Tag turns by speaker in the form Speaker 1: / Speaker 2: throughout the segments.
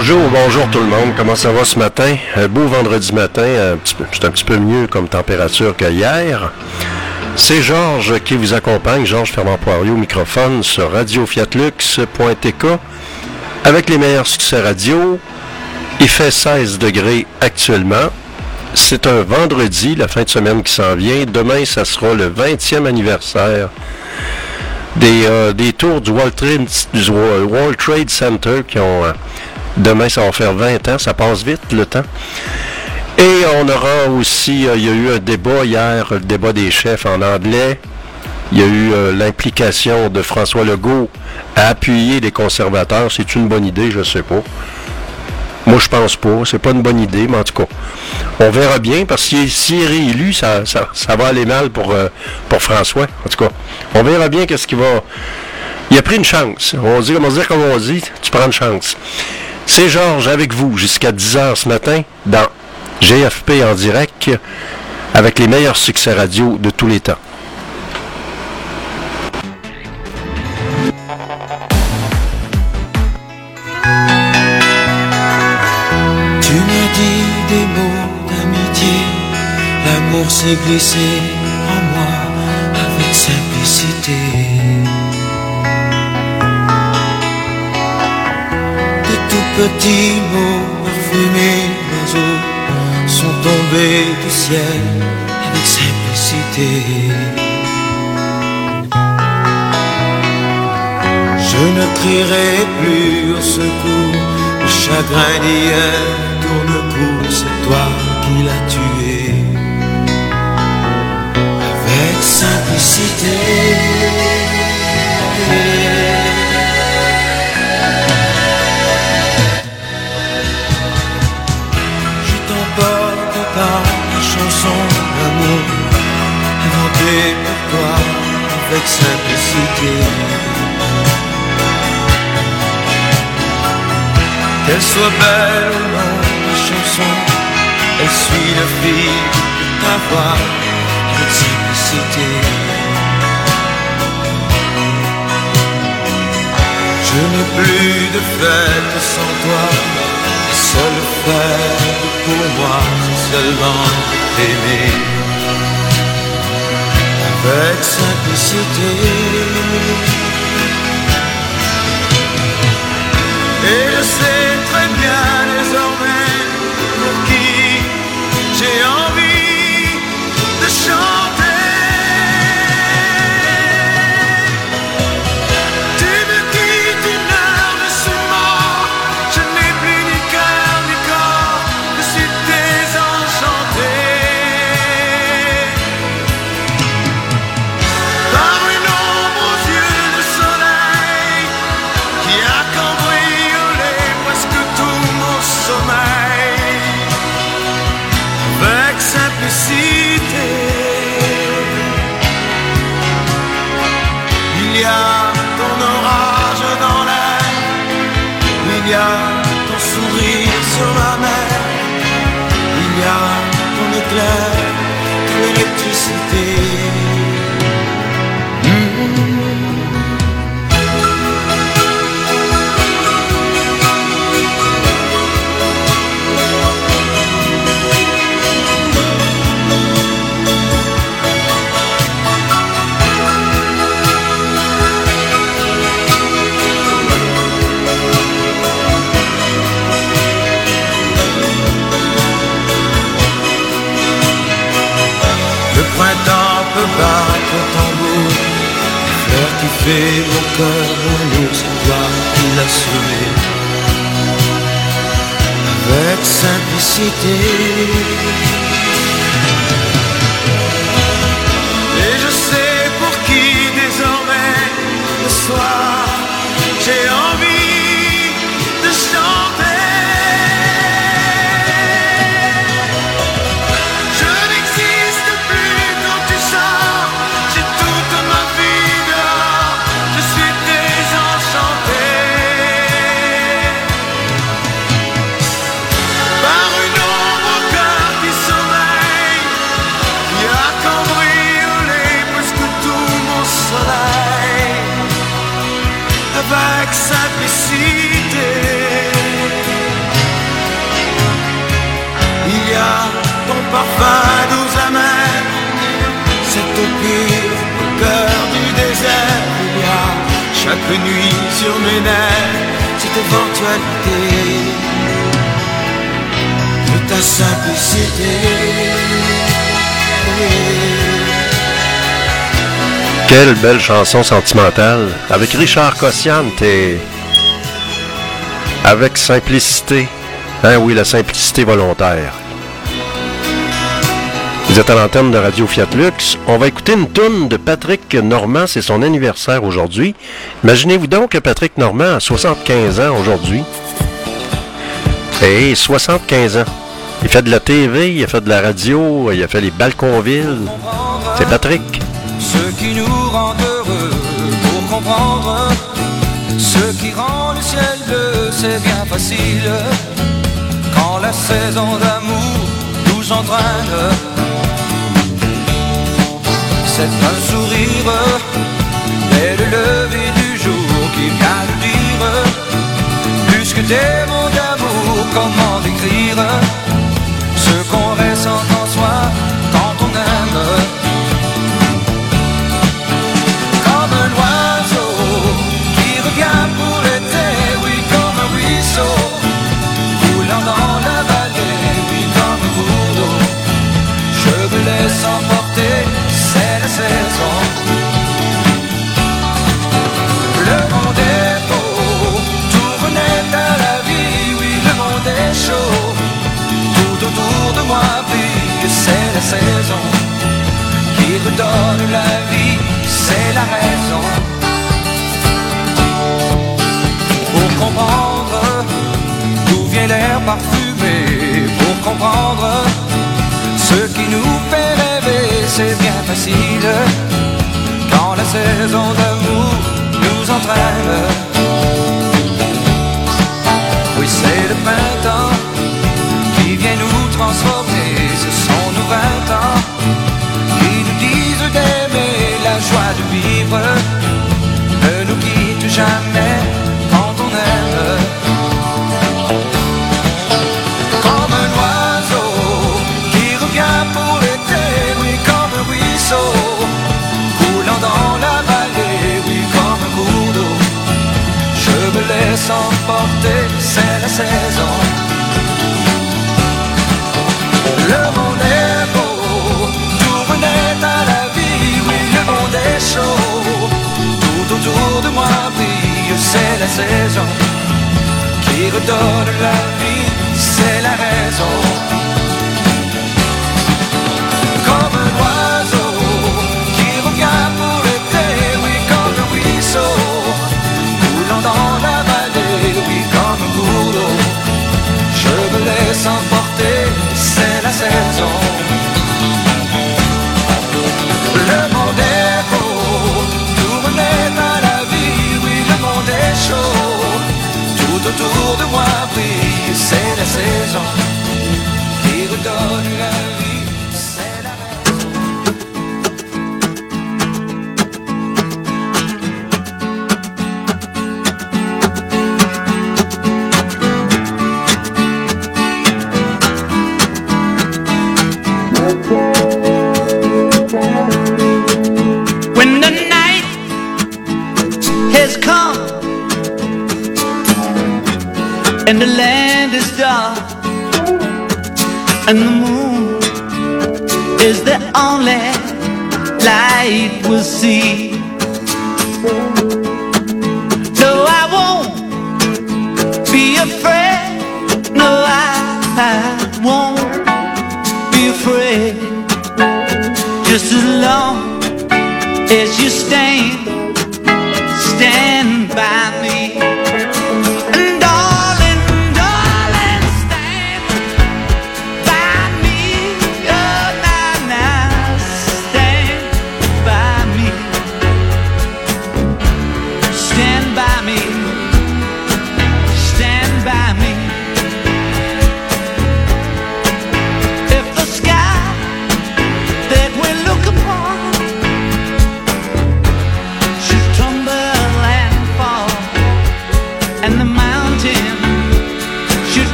Speaker 1: Bonjour tout le monde. Comment ça va ce matin? Beau vendredi matin, c'est un petit peu mieux comme température que hier. C'est Georges qui vous accompagne, Georges Fermand-Poirier au microphone sur radiofiatlux.tk avec les meilleurs succès radio. Il fait 16 degrés actuellement. C'est un vendredi, la fin de semaine qui s'en vient. Demain, ça sera le 20e anniversaire des tours du World Trade Center qui ont... demain, ça va faire 20 ans. Ça passe vite, le temps. Et on aura aussi... il y a eu un débat hier, le débat des chefs en anglais. Il y a eu l'implication de François Legault à appuyer les conservateurs. C'est une bonne idée, je ne sais pas. Moi, je pense pas. C'est pas une bonne idée, mais en tout cas, on verra bien, parce que s'il est réélu, ça va aller mal pour François. En tout cas, on verra bien qu'est-ce qu'il va... Il a pris une chance. On va dire comme on dit, tu prends une chance. C'est Georges avec vous jusqu'à 10h ce matin dans GFP en direct avec les meilleurs succès radio de tous les temps.
Speaker 2: Tu me dis des mots d'amitié, l'amour s'est glissé en moi avec simplicité. De tout petits mots parfumés d'oiseaux sont tombés du ciel avec simplicité. Je ne crierai plus au secours, le chagrin d'hier tourne court, c'est toi qui l'as tué. Avec simplicité. Je t'emporte dans la chanson d'amour inventée pour toi avec simplicité. Qu'elle soit belle ou non, la chanson, elle suit le fil de ta voix avec simplicité. Je n'ai plus de fête sans toi, la seule fête pour moi, c'est seulement t'aimer avec simplicité. Et je sais très bien désormais pour qui j'ai envie de chanter. Tu me quittes une heure de ce mort, je n'ai plus ni cœur ni corps, je suis désenchanté. Par une ombre aux yeux de soleil qui a cambriolé presque tout mon sommeil avec simplicité. Il y a ton orage dans l'air, il y a ton sourire sur ma mer, il y a ton éclair, ton électricité. Le printemps peut battre au tambour, faire kiffer mon cœur, mon loup, c'est toi qui l'as semé avec simplicité. Et je sais pour qui désormais le soir j'ai envie de chanter. Avec simplicité. parfum doux amer. C'est au pire, au cœur du désert. Il y a chaque nuit sur mes nerfs cette éventualité de ta simplicité.
Speaker 1: Quelle belle chanson sentimentale avec Richard Cossiante et avec simplicité. Hein, oui, la simplicité volontaire. Vous êtes à l'antenne de Radio Fiat Lux. On va écouter une toune de Patrick Normand. C'est son anniversaire aujourd'hui. Imaginez-vous donc que Patrick Normand a 75 ans aujourd'hui. Et 75 ans. Il fait de la TV, il a fait de la radio, il a fait les Balconville. C'est Patrick.
Speaker 2: Ce qui nous rend heureux pour comprendre ce qui rend le ciel bleu, c'est bien facile. Quand la saison d'amour nous entraîne, c'est un sourire dès le lever du jour qui vient nous dire plus que des mots d'amour, comment décrire ce qu'on ressent en soi quand on aime. Comme un oiseau qui revient pour l'été, oui, comme un ruisseau roulant dans la vallée, oui, comme un cours d'eau. Je me laisse emporter, c'est la saison. Le monde est beau, tout renaît à la vie, oui, le monde est chaud. Tout autour de moi brille, c'est la saison qui redonne la vie, c'est la raison. Pour comprendre d'où vient l'air parfumé, pour comprendre ce qui nous fait rêver, c'est bien facile. Quand la saison d'amour nous entraîne, oui, c'est le printemps qui vient nous transformer. Ce sont nos 20 ans qui nous disent d'aimer, la joie de vivre ne nous quitte jamais quand on aime. Comme un oiseau qui revient pour l'été, oui, comme un ruisseau coulant dans la vallée, oui, comme un cours d'eau. Je me laisse emporter, c'est la saison. Le monde est beau, tout renaît à la vie, oui, le monde est chaud. Tout autour de moi brille, c'est la saison qui redonne la vie, c'est la raison. Comme un oiseau qui revient pour l'été, oui, comme un ruisseau coulant dans la vallée, oui, comme un cours d'eau. Je me laisse emporter, c'est la saison. Le monde est beau, tout renaît à la vie, oui, le monde est chaud. Tout autour de moi brille, c'est la saison qui redonne la vie, c'est la
Speaker 3: When the night has come and the land is dark and the moon is the only light we'll see. No, I won't be afraid. No, I won't be afraid. Just as long as you stand by me. And darling, darling, stand by me. Oh, now, stand by me.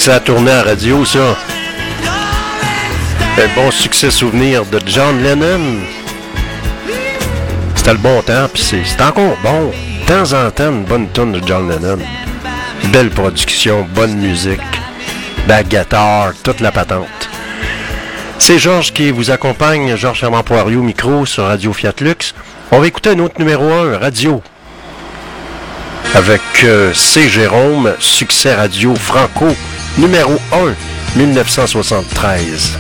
Speaker 1: ça a tourné à la radio, ça. Un bon succès souvenir de John Lennon. C'était le bon temps, puis c'est encore bon. De temps en temps, une bonne tonne de John Lennon. Belle production, bonne musique, la guitare, toute la patente. C'est Georges qui vous accompagne, Georges Fermant-Poirier micro sur Radio Fiat Lux. On va écouter un autre numéro 1, Radio. Avec C. Jérôme, succès radio franco, numéro 1, 1973.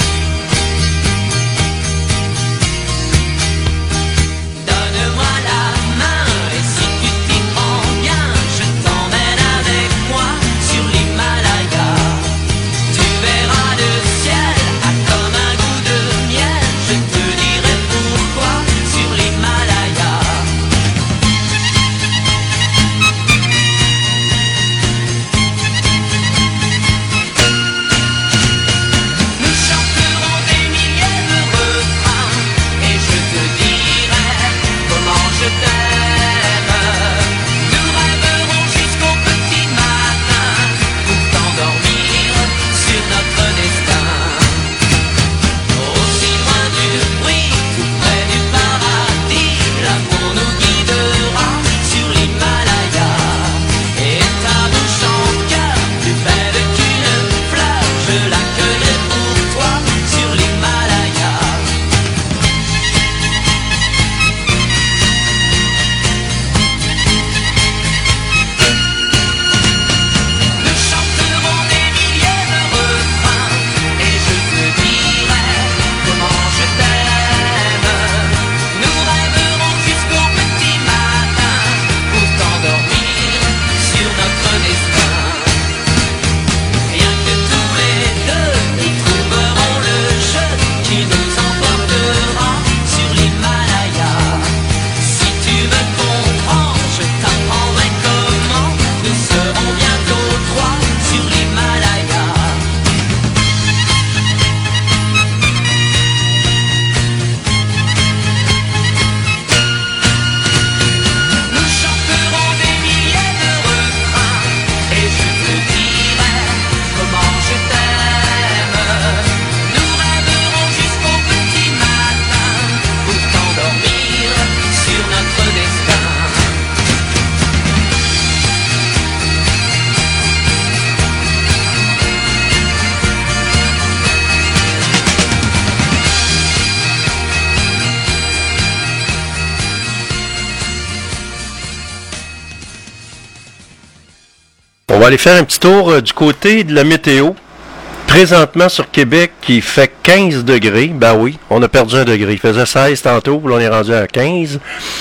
Speaker 1: On va aller faire un petit tour du côté de la météo. Présentement sur Québec, il fait 15 degrés. Ben oui, on a perdu 1 degré. Il faisait 16 tantôt, puis là on est rendu à 15.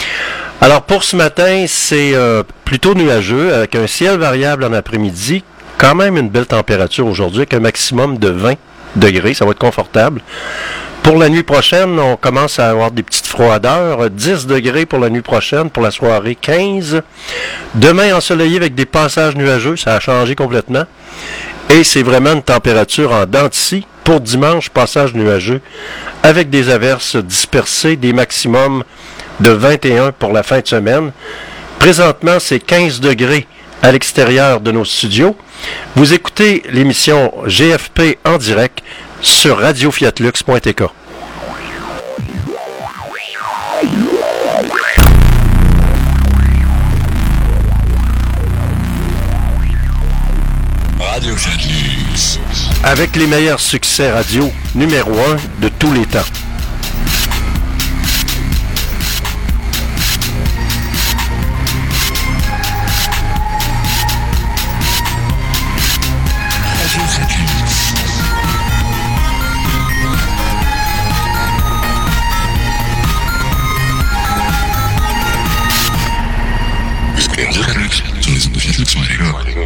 Speaker 1: Alors pour ce matin, c'est plutôt nuageux, avec un ciel variable en après-midi. Quand même une belle température aujourd'hui, avec un maximum de 20 degrés. Ça va être confortable. Pour la nuit prochaine, on commence à avoir des petites froideurs. 10 degrés pour la nuit prochaine, pour la soirée 15. Demain, ensoleillé avec des passages nuageux, ça a changé complètement. Et c'est vraiment une température en dents de scie. Pour dimanche, passage nuageux, avec des averses dispersées, des maximums de 21 pour la fin de semaine. Présentement, c'est 15 degrés à l'extérieur de nos studios. Vous écoutez l'émission GFP en direct sur radiofiatlux.tk.
Speaker 4: Radio Fiatlux.
Speaker 1: Avec les meilleurs succès radio numéro 1 de tous les temps.
Speaker 4: Radio Fiatlux. Radio Fiatlux, sur les ondes de Fiatlux.tk.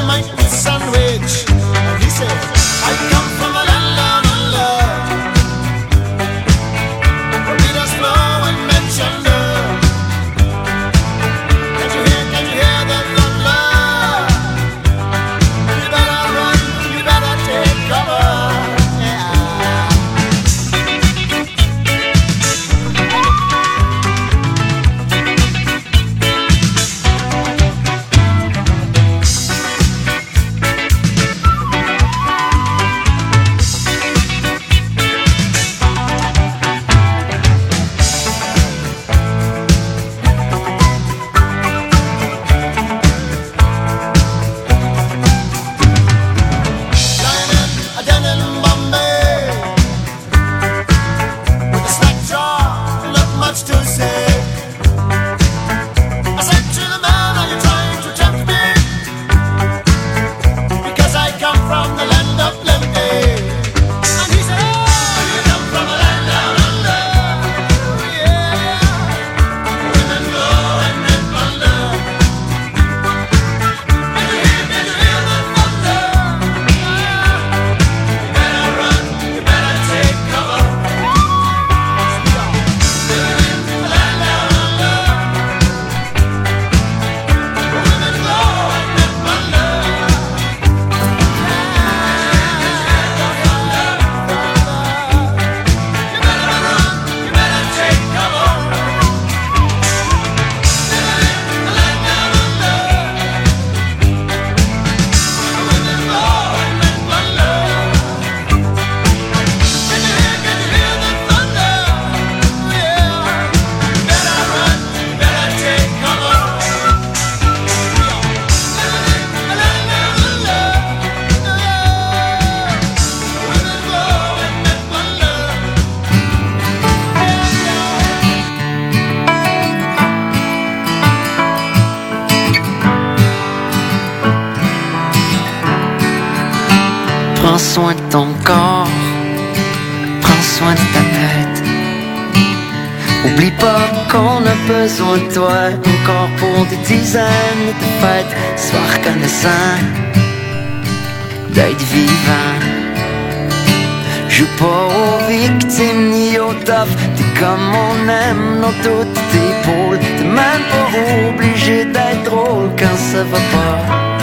Speaker 2: make me a sandwich. And he said, I come from a land down under. Read us slow and mention love. Can you hear the thunder? You better run, you better take cover.
Speaker 3: Prends soin de ton corps, prends soin de ta tête. Oublie pas qu'on a besoin de toi encore pour des dizaines de fêtes. Sois reconnaissant d'être vivant. Joue pas aux victimes ni aux toughs. T'es comme on aime dans toutes tes pôles. T'es même pas obligé d'être drôle quand ça va pas.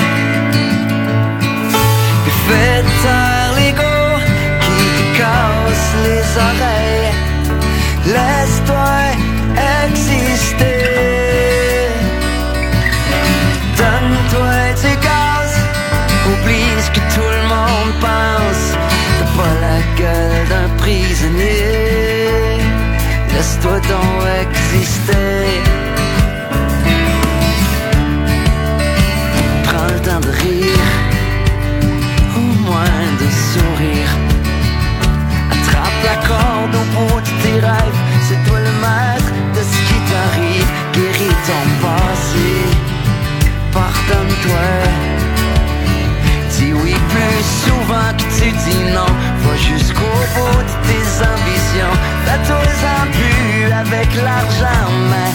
Speaker 3: Fais taire l'ego qui te casse les oreilles. Laisse-toi exister. Donne-toi du gaz. Oublie ce que tout le monde pense. T'as pas la gueule d'un prisonnier. Laisse-toi donc exister. Prends le temps de rire, de sourire. Attrape la corde au bout de tes rêves. C'est toi le maître de ce qui t'arrive. Guéris ton passé, pardonne-toi. Dis oui plus souvent que tu dis non. Va jusqu'au bout de tes ambitions. Fais-toi-en plus avec l'argent, mais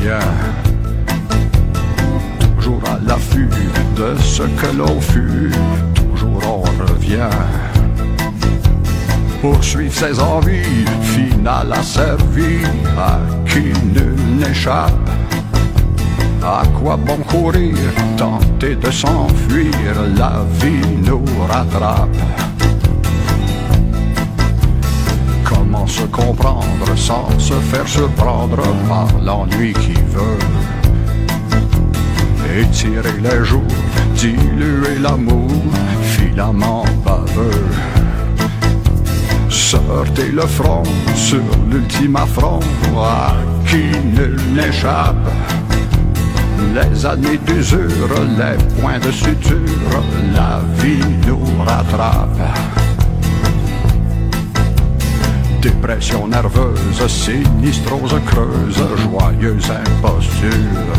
Speaker 5: revient. Toujours à l'affût de ce que l'on fut, toujours on revient. Poursuivre ses envies, finale asservie, à qui nul n'échappe. À quoi bon courir, tenter de s'enfuir, la vie nous rattrape. Comment se comprendre sans se faire surprendre par l'ennui qui veut étirer les jours, diluer l'amour, filament baveux. Sortez le front sur l'ultime affront, à qui nul n'échappe. Les années d'usure, les points de suture, la vie nous rattrape. Dépression nerveuse, sinistrose creuse, joyeuse imposture.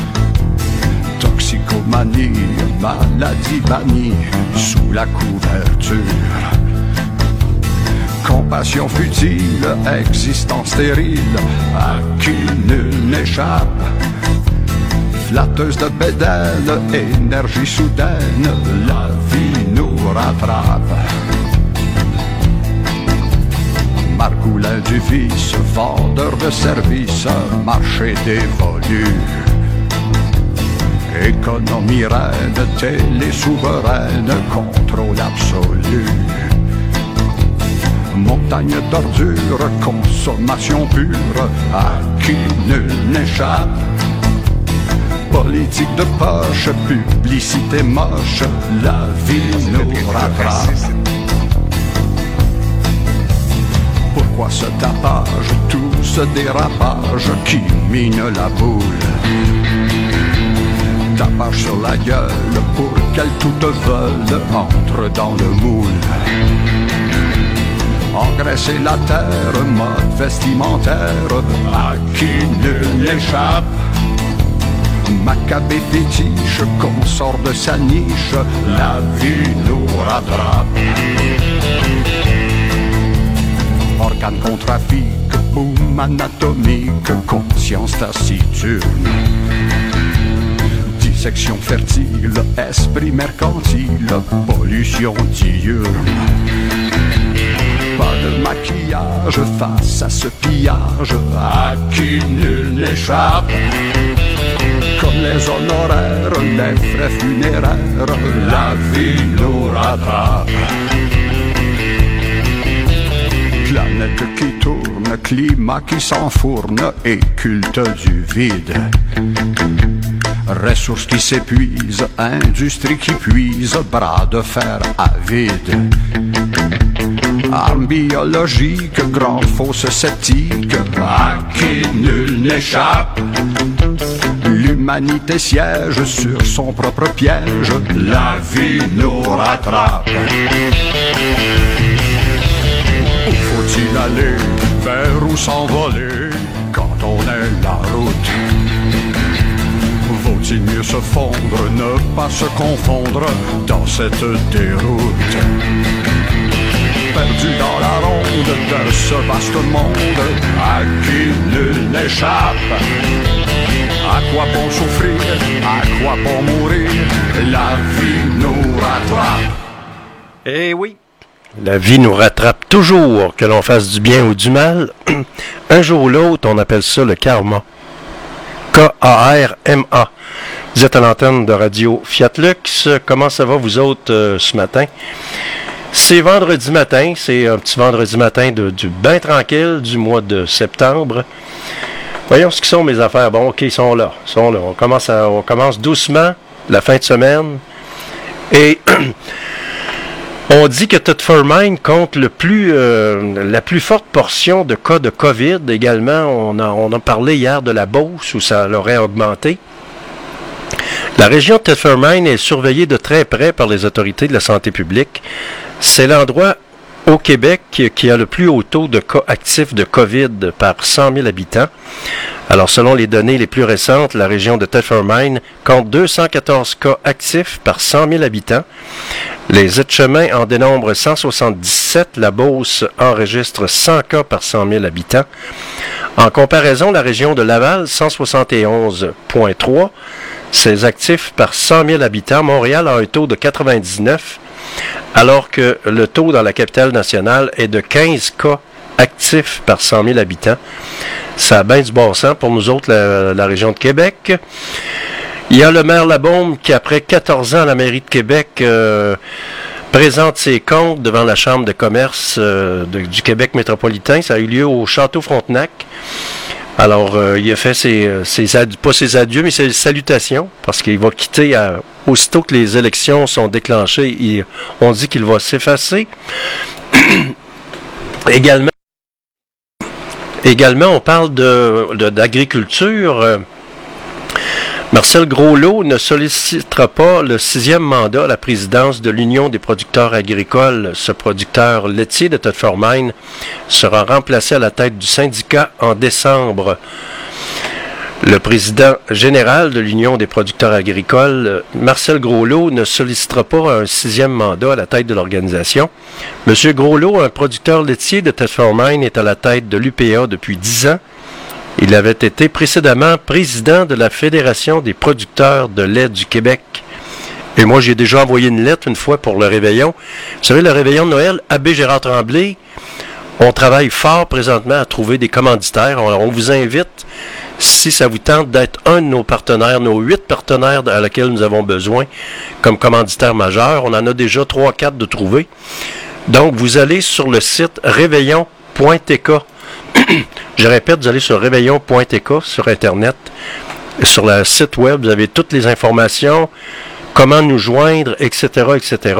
Speaker 5: Toxicomanie, maladie bannie, sous la couverture. Compassion futile, existence stérile, à qui nul n'échappe. Flatteuse de bédaine, énergie soudaine, la vie nous rattrape. Margoulin du vice, vendeur de services, marché dévolu. Économie reine, télé souveraine, contrôle absolu. Montagne d'ordures, consommation pure, à qui nul n'échappe. Politique de poche, publicité moche, la vie nous rattrape. Pourquoi ce tapage, tout ce dérapage qui mine la boule? Tapage sur la gueule pour qu'elle toute vole entre dans le moule. Engraisser la terre, mode vestimentaire, à qui nul n'échappe. Macabé fétiche, qu'on sort de sa niche, la vie nous rattrape. Organes contrafiques, boom anatomique, conscience taciturne. Dissection fertile, esprit mercantile, pollution diurne. Pas de maquillage face à ce pillage, à qui nul n'échappe. Comme les honoraires, les frais funéraires, la vie nous rattrape. Planète qui tourne, climat qui s'enfourne et culte du vide. Ressources qui s'épuisent, industrie qui puise, bras de fer avide. Armes biologiques, grande fosse sceptique, à qui nul n'échappe. L'humanité siège sur son propre piège, la vie nous rattrape. Où faut-il aller, vers où s'envoler, quand on est la route? Vaut-il mieux se fondre, ne pas se confondre dans cette déroute? Perdu dans la ronde de ce vaste monde, à qui nul n'échappe. À quoi bon souffrir, à quoi bon mourir, la vie nous rattrape.
Speaker 1: Eh oui, la vie nous rattrape toujours, que l'on fasse du bien ou du mal. Un jour ou l'autre, on appelle ça le karma. K-A-R-M-A. Vous êtes à l'antenne de Radio Fiat Lux. Comment ça va vous autres ce matin? C'est vendredi matin, c'est un petit vendredi matin du bain tranquille du mois de septembre. Voyons ce qui sont mes affaires. Bon, OK, ils sont là. On commence doucement la fin de semaine. Et on dit que Thetford Mines compte la plus forte portion de cas de COVID. Également, on a parlé hier de la Beauce où ça l'aurait augmenté. La région de Thetford Mines est surveillée de très près par les autorités de la santé publique. C'est l'endroit au Québec qui a le plus haut taux de cas actifs de COVID par 100 000 habitants. Alors, selon les données les plus récentes, la région de Thetford Mines compte 214 cas actifs par 100 000 habitants. Les Etchemins en dénombrent 177. La Beauce enregistre 100 cas par 100 000 habitants. En comparaison, la région de Laval, 171,3, ses actifs par 100 000 habitants. Montréal a un taux de 99, alors que le taux dans la capitale nationale est de 15 cas actifs par 100 000 habitants. Ça a bien du bon sens pour nous autres, la région de Québec. Il y a le maire Labaume qui, après 14 ans à la mairie de Québec, présente ses comptes devant la Chambre de commerce du Québec métropolitain. Ça a eu lieu au Château Frontenac. Alors, il a fait pas ses adieux, mais ses salutations, parce qu'il va quitter aussitôt que les élections sont déclenchées. On dit qu'il va s'effacer. Également, on parle d'agriculture. Marcel Groslot ne sollicitera pas le 6e mandat à la présidence de l'Union des producteurs agricoles. Ce producteur laitier de Thetford-Mine sera remplacé à la tête du syndicat en décembre. Le président général de l'Union des producteurs agricoles, Marcel Groslot, ne sollicitera pas un 6e mandat à la tête de l'organisation. M. Groslot, un producteur laitier de Thetford-Mine, est à la tête de l'UPA depuis 10 ans. Il avait été précédemment président de la Fédération des producteurs de lait du Québec. Et moi, j'ai déjà envoyé une lettre une fois pour le réveillon. Vous savez, le réveillon de Noël, Abbé Gérard Tremblay, on travaille fort présentement à trouver des commanditaires. On vous invite, si ça vous tente, d'être un de nos partenaires, nos 8 partenaires à lesquels nous avons besoin comme commanditaire majeur. On en a déjà 3-4 de trouver. Donc, vous allez sur le site réveillon.tk. Je répète, vous allez sur réveillon.tk sur Internet. Sur le site web, vous avez toutes les informations, comment nous joindre, etc., etc.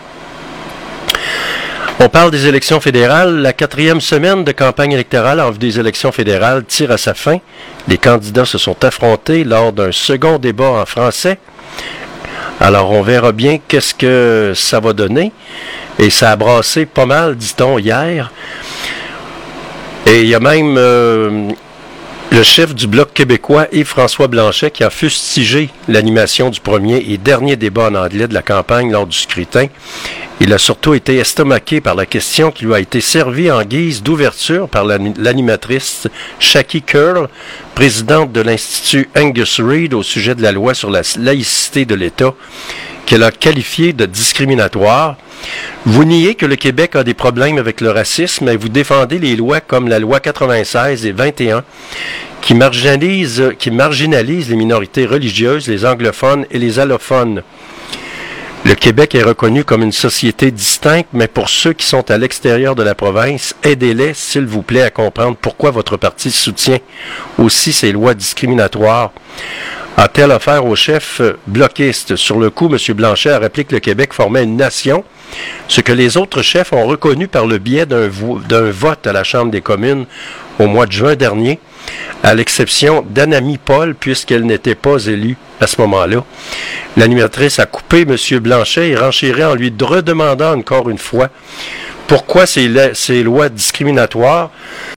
Speaker 1: On parle des élections fédérales. La 4e semaine de campagne électorale en vue des élections fédérales tire à sa fin. Les candidats se sont affrontés lors d'un second débat en français. Alors, on verra bien qu'est-ce que ça va donner. Et ça a brassé pas mal, dit-on, hier. Et il y a même le chef du Bloc québécois, Yves-François Blanchet, qui a fustigé l'animation du premier et dernier débat en anglais de la campagne lors du scrutin. Il a surtout été estomaqué par la question qui lui a été servie en guise d'ouverture par l'animatrice Shaki Curl, présidente de l'Institut Angus Reid au sujet de la loi sur la laïcité de l'État, qu'elle a qualifiée de discriminatoire. Vous niez que le Québec a des problèmes avec le racisme et vous défendez les lois comme la loi 96 et 21 qui marginalisent les minorités religieuses, les anglophones et les allophones. Le Québec est reconnu comme une société distincte, mais pour ceux qui sont à l'extérieur de la province, aidez-les, s'il vous plaît, à comprendre pourquoi votre parti soutient aussi ces lois discriminatoires. A-t-elle affaire au chef bloquiste? Sur le coup, M. Blanchet a rappelé que le Québec formait une nation, ce que les autres chefs ont reconnu par le biais d'un vote à la Chambre des communes au mois de juin dernier, à l'exception d'Anami Paul, puisqu'elle n'était pas élue à ce moment-là. L'animatrice a coupé M. Blanchet et renchérit en lui redemandant encore une fois pourquoi ces lois discriminatoires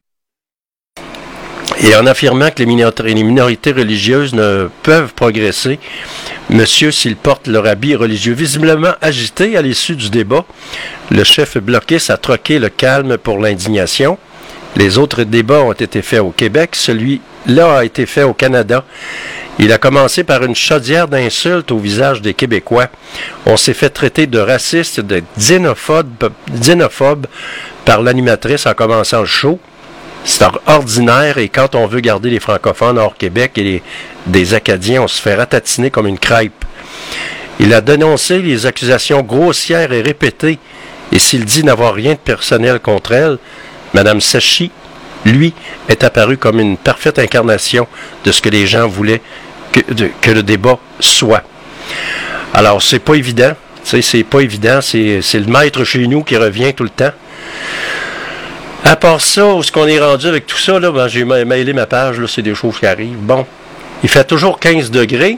Speaker 1: et en affirmant que les minorités religieuses ne peuvent progresser. Monsieur, s'ils portent leur habit religieux visiblement agité à l'issue du débat, le chef bloquiste a troqué le calme pour l'indignation. Les autres débats ont été faits au Québec, celui-là a été fait au Canada. Il a commencé par une chaudière d'insultes au visage des Québécois. On s'est fait traiter de racistes, de xénophobes par l'animatrice en commençant le show. C'est ordinaire et quand on veut garder les francophones hors Québec et des Acadiens, on se fait ratatiner comme une crêpe. Il a dénoncé les accusations grossières et répétées et s'il dit n'avoir rien de personnel contre elle, Mme Sachi, lui, est apparu comme une parfaite incarnation de ce que les gens voulaient que le débat soit. Alors, c'est pas évident. C'est pas évident. C'est le maître chez nous qui revient tout le temps. À part ça, où est-ce qu'on est rendu avec tout ça, là, ben, j'ai mailé ma page, là, c'est des choses qui arrivent. Bon, il fait toujours 15 degrés.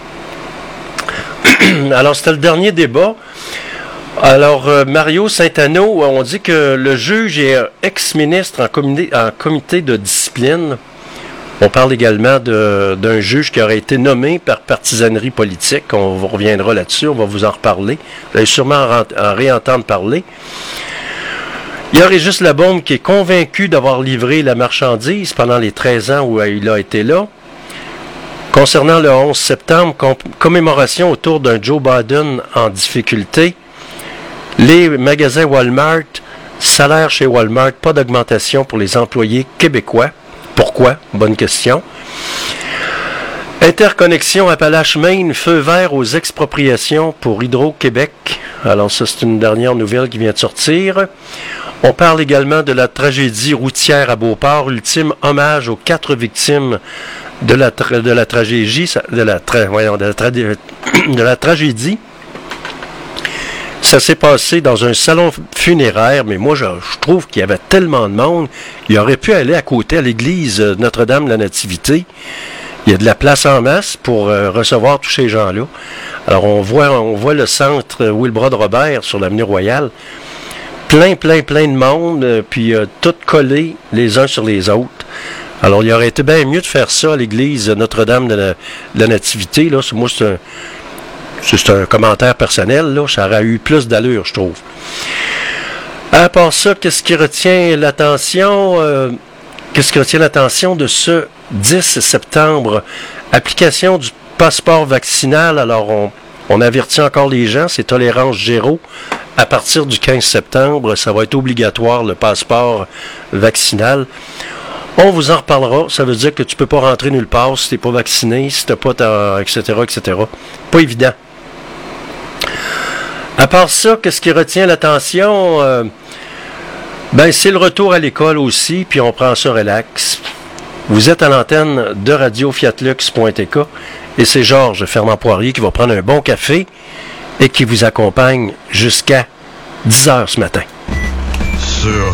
Speaker 1: Alors, c'était le dernier débat. Alors, Mario Saint-Anneau, on dit que le juge est ex-ministre en comité de discipline. On parle également d'un juge qui aurait été nommé par partisanerie politique. On reviendra là-dessus, on va vous en reparler. Vous allez sûrement en réentendre parler. Il y a Régis Labaume qui est convaincu d'avoir livré la marchandise pendant les 13 ans où il a été là. Concernant le 11 septembre, commémoration autour d'un Joe Biden en difficulté. Les magasins Walmart, salaire chez Walmart, pas d'augmentation pour les employés québécois. Pourquoi? Bonne question. Interconnexion Appalaches-Maine, feu vert aux expropriations pour Hydro-Québec. Alors ça, c'est une dernière nouvelle qui vient de sortir. On parle également de la tragédie routière à Beauport, ultime hommage aux 4 victimes de la tragédie. Ça s'est passé dans un salon funéraire, mais moi, je trouve qu'il y avait tellement de monde, il aurait pu aller à côté à l'église Notre-Dame-de-la-Nativité. Il y a de la place en masse pour recevoir tous ces gens-là. Alors, on voit le centre Wilbrod-Robert sur l'avenue Royale. Plein de monde, puis tout collé les uns sur les autres. Alors, il aurait été bien mieux de faire ça à l'église Notre-Dame de la Nativité. Là. Moi, c'est un commentaire personnel. Là. Ça aurait eu plus d'allure, je trouve. À part ça, qu'est-ce qui retient l'attention de ce 10 septembre? Application du passeport vaccinal. Alors, on avertit encore les gens, c'est Tolérance Géraud. À partir du 15 septembre, ça va être obligatoire, le passeport vaccinal. On vous en reparlera. Ça veut dire que tu ne peux pas rentrer nulle part si tu n'es pas vacciné, si tu n'as pas etc., etc. Pas évident. À part ça, qu'est-ce qui retient l'attention? C'est le retour à l'école aussi, puis on prend ça relax. Vous êtes à l'antenne de radio-fiatlux.tk et c'est Georges Fernand-Poirier qui va prendre un bon café et qui vous accompagne jusqu'à 10h ce matin.
Speaker 6: Sur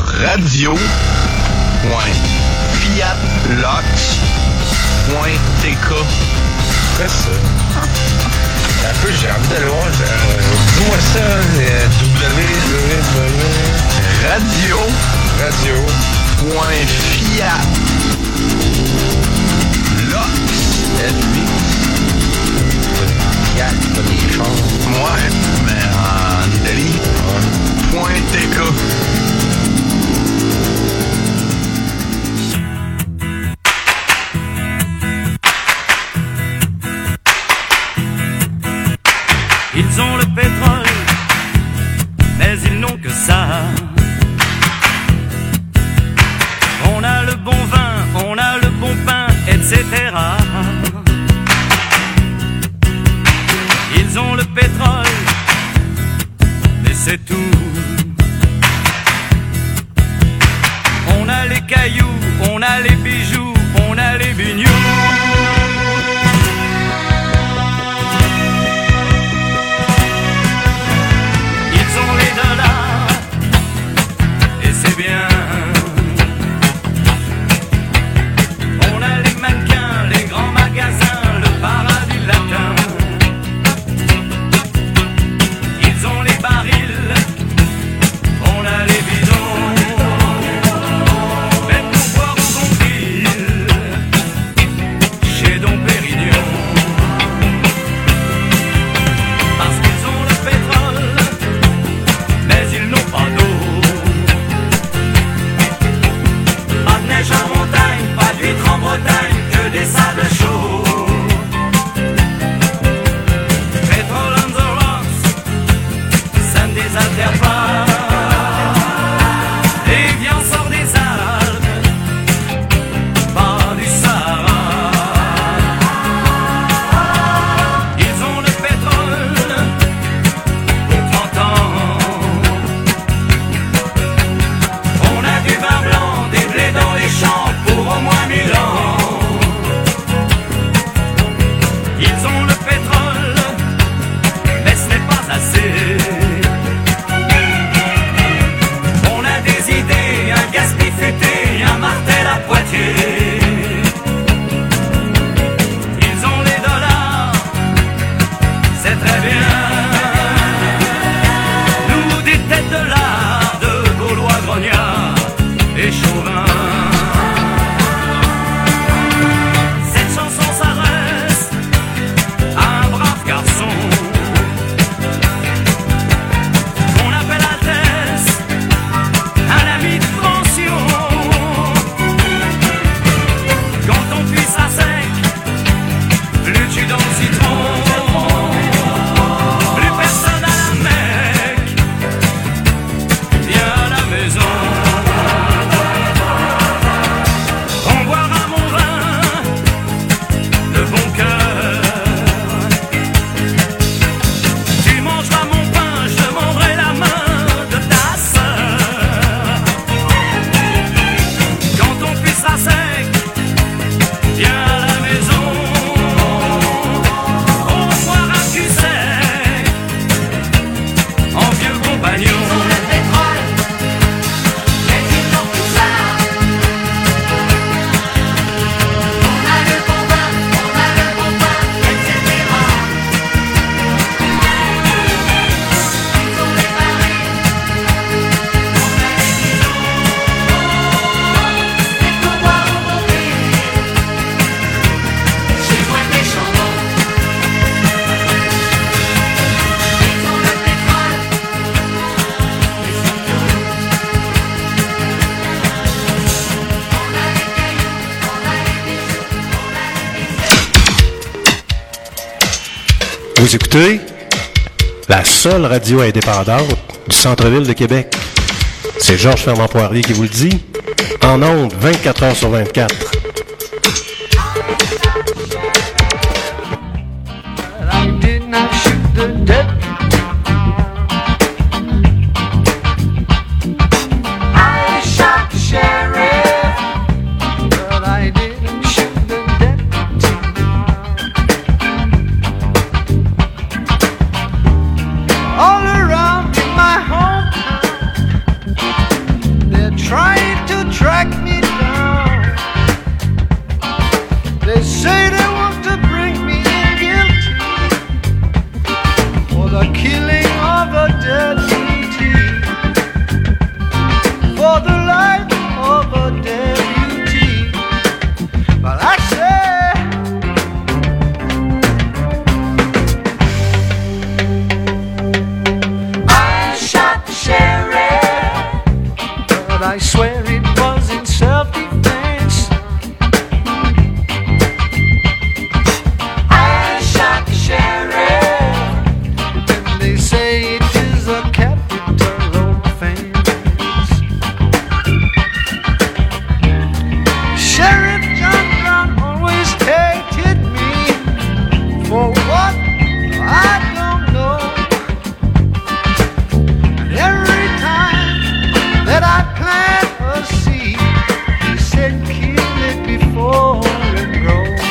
Speaker 6: radio.fiatlux.tk.
Speaker 7: Quoi ça? Un peu, j'ai envie d'aller voir. Dis-moi ça,
Speaker 6: Fiat, pas des chars. Ouais, mais en Italie, .tk.
Speaker 8: Ils ont le pétrole, mais ils n'ont que ça. On a le bon vin, on a le bon pain, etc. Ils ont le pétrole, mais c'est tout. On a les cailloux, on a les bijoux, on a les bignous.
Speaker 1: Vous écoutez la seule radio indépendante du centre-ville de Québec. C'est Georges Fernand Poirier qui vous le dit. En ondes, 24 heures sur 24.
Speaker 3: I did not shoot the deputy. I shot the sheriff, but I didn't shoot the deputy. All around in my hometown, they're trying to track me down. They say they want to bring me in guilty for the killing of a deputy, for the life of a deputy. But I say, I shot the sheriff, but I swear it was in self-defense. I shot the sheriff, and they say it is a capital offense. Sheriff John Brown always hated me for what I don't know. And every time that I plant a seed, he said kill it before it grows.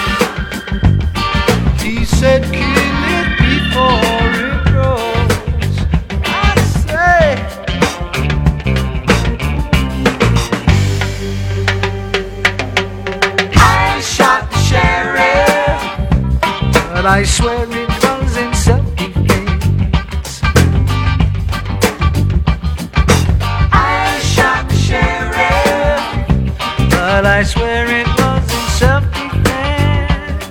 Speaker 3: He said kill it before it grows. I say, I shot the sheriff, but I swear it was in self-defense. I shot the sheriff, but I swear it was in self-defense.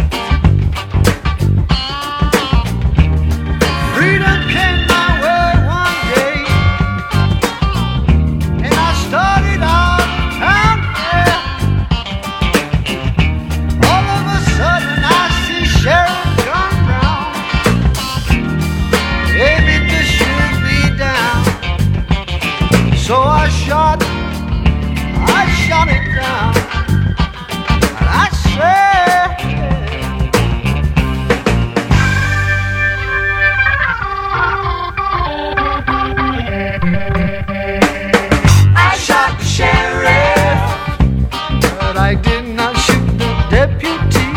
Speaker 3: Freedom came my way one day, and I started out town fair. All of a sudden I see Sheriff John Brown aiming to shoot me down. So I shot it down. And I said, I shot the sheriff, but I did not shoot the deputy.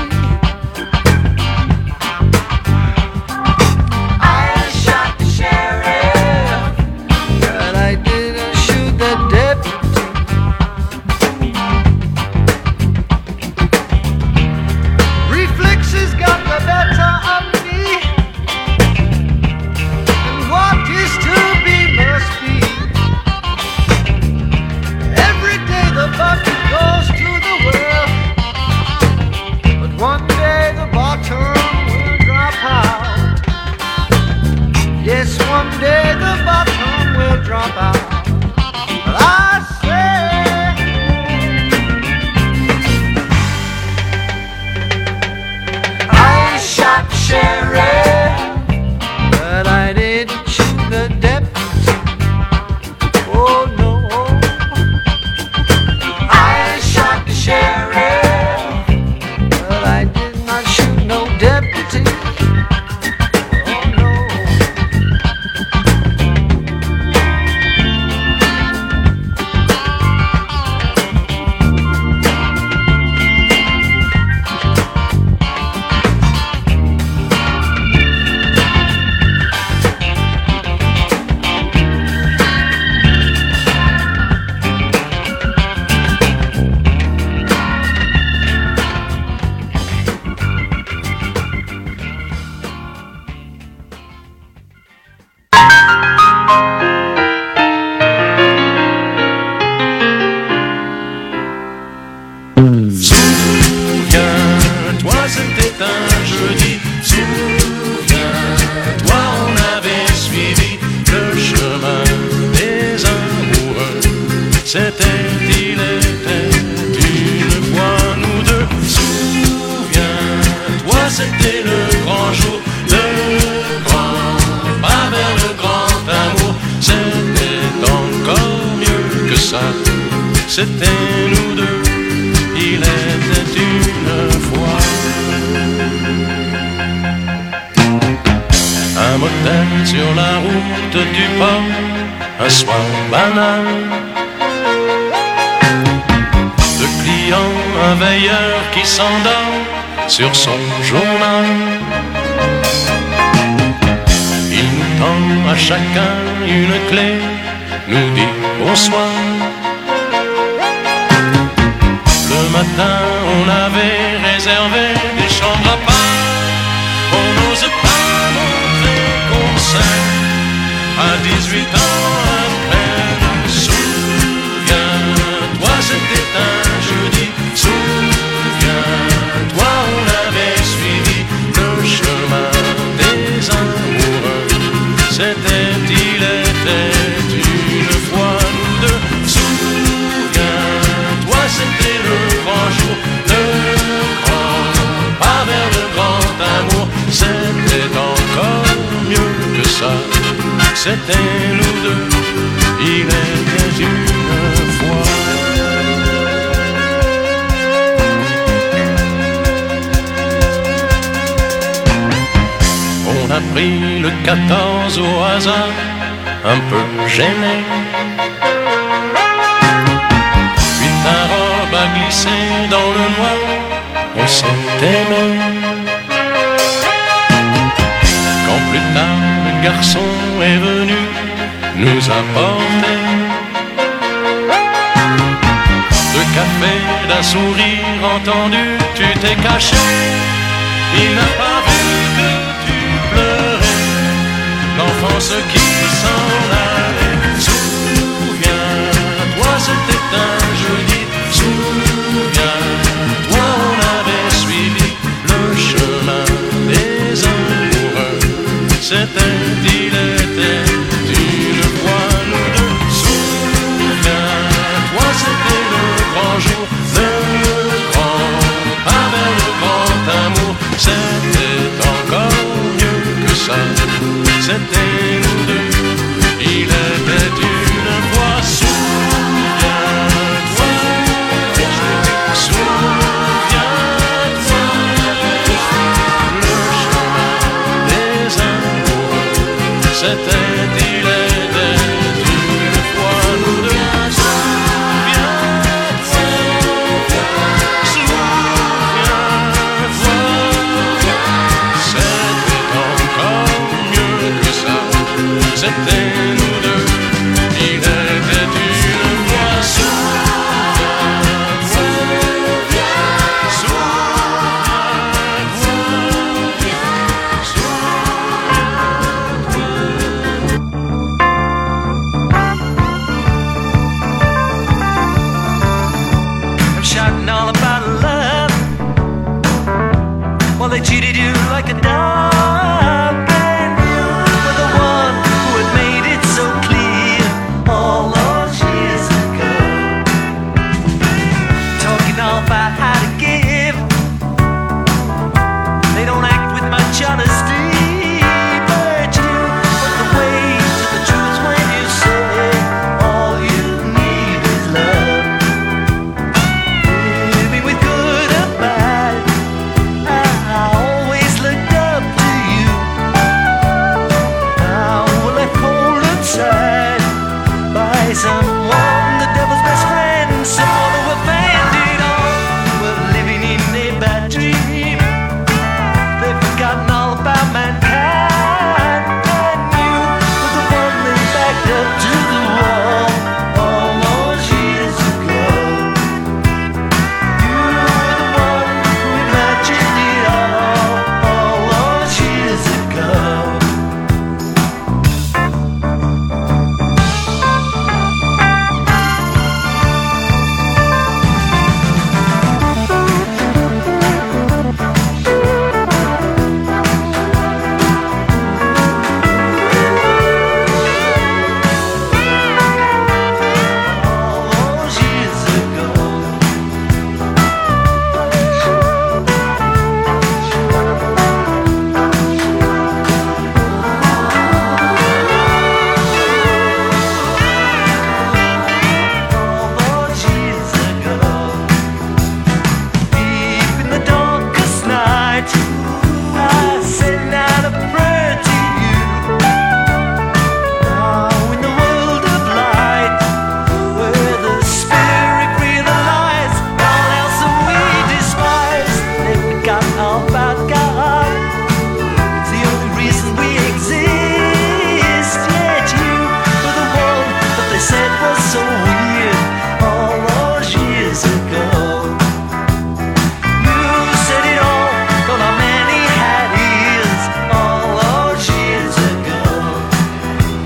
Speaker 3: I shot the sheriff, but I didn't shoot the deputy. Reflexes got the better of me, and what is to be must be. Every day the bucket goes to the well, but one day the bottom will drop out. Yes, one day the bottom will drop out. But I say, I shot the sheriff, but I didn't shoot the deputy. Oh no, I shot the sheriff, but I did not shoot no deputy. Oh no.
Speaker 2: Souviens-toi, c'était un jeudi. Souviens-toi, on avait suivi le chemin des amoureux. C'était, il était une fois nous deux. Souviens-toi, c'était le grand jour de
Speaker 9: c'était nous deux, il était une fois. Un motel sur la route du port, un soir banal. Deux clients, un veilleur qui s'endort sur son journal. Il nous tend à chacun une clé, nous dit bonsoir. Le matin, on avait réservé des chambres à part. On n'ose pas montrer qu'on s'aime à 18 ans à peine. Souviens-toi, c'était un jeudi. Souviens-toi, on avait suivi le chemin des amoureux. C'était, il était une fois nous deux. Souviens-toi, c'était le grand jour, le grand pas vers le grand amour. C'était encore mieux que ça. C'était nous deux, il était une fois. On a pris le 14 au hasard, un peu gêné. Puis ta robe a glissé dans le noir, on s'est aimé. Quand plus tard le garçon est venu nous apporter deux cafés, d'un sourire entendu, tu t'es caché. Il n'a pas vu que tu pleurais, l'enfance qui s'en allait. Souviens-toi, c'était un jeudi. Souviens-toi, on avait suivi le chemin des amoureux. C'était, il était une fois nous deux. Souviens-toi, c'était le grand jour, le grand pas vers le grand amour. C'était encore mieux que ça. C'était nous deux, il était une fois. Souviens-toi, souviens-toi, le chemin des amoureux. C'était, il était une fois nous deux. C'était nous deux, il était une fois. Souviens-toi,
Speaker 10: I'm shouting all about love. Well, they cheated you like a dog.
Speaker 2: Up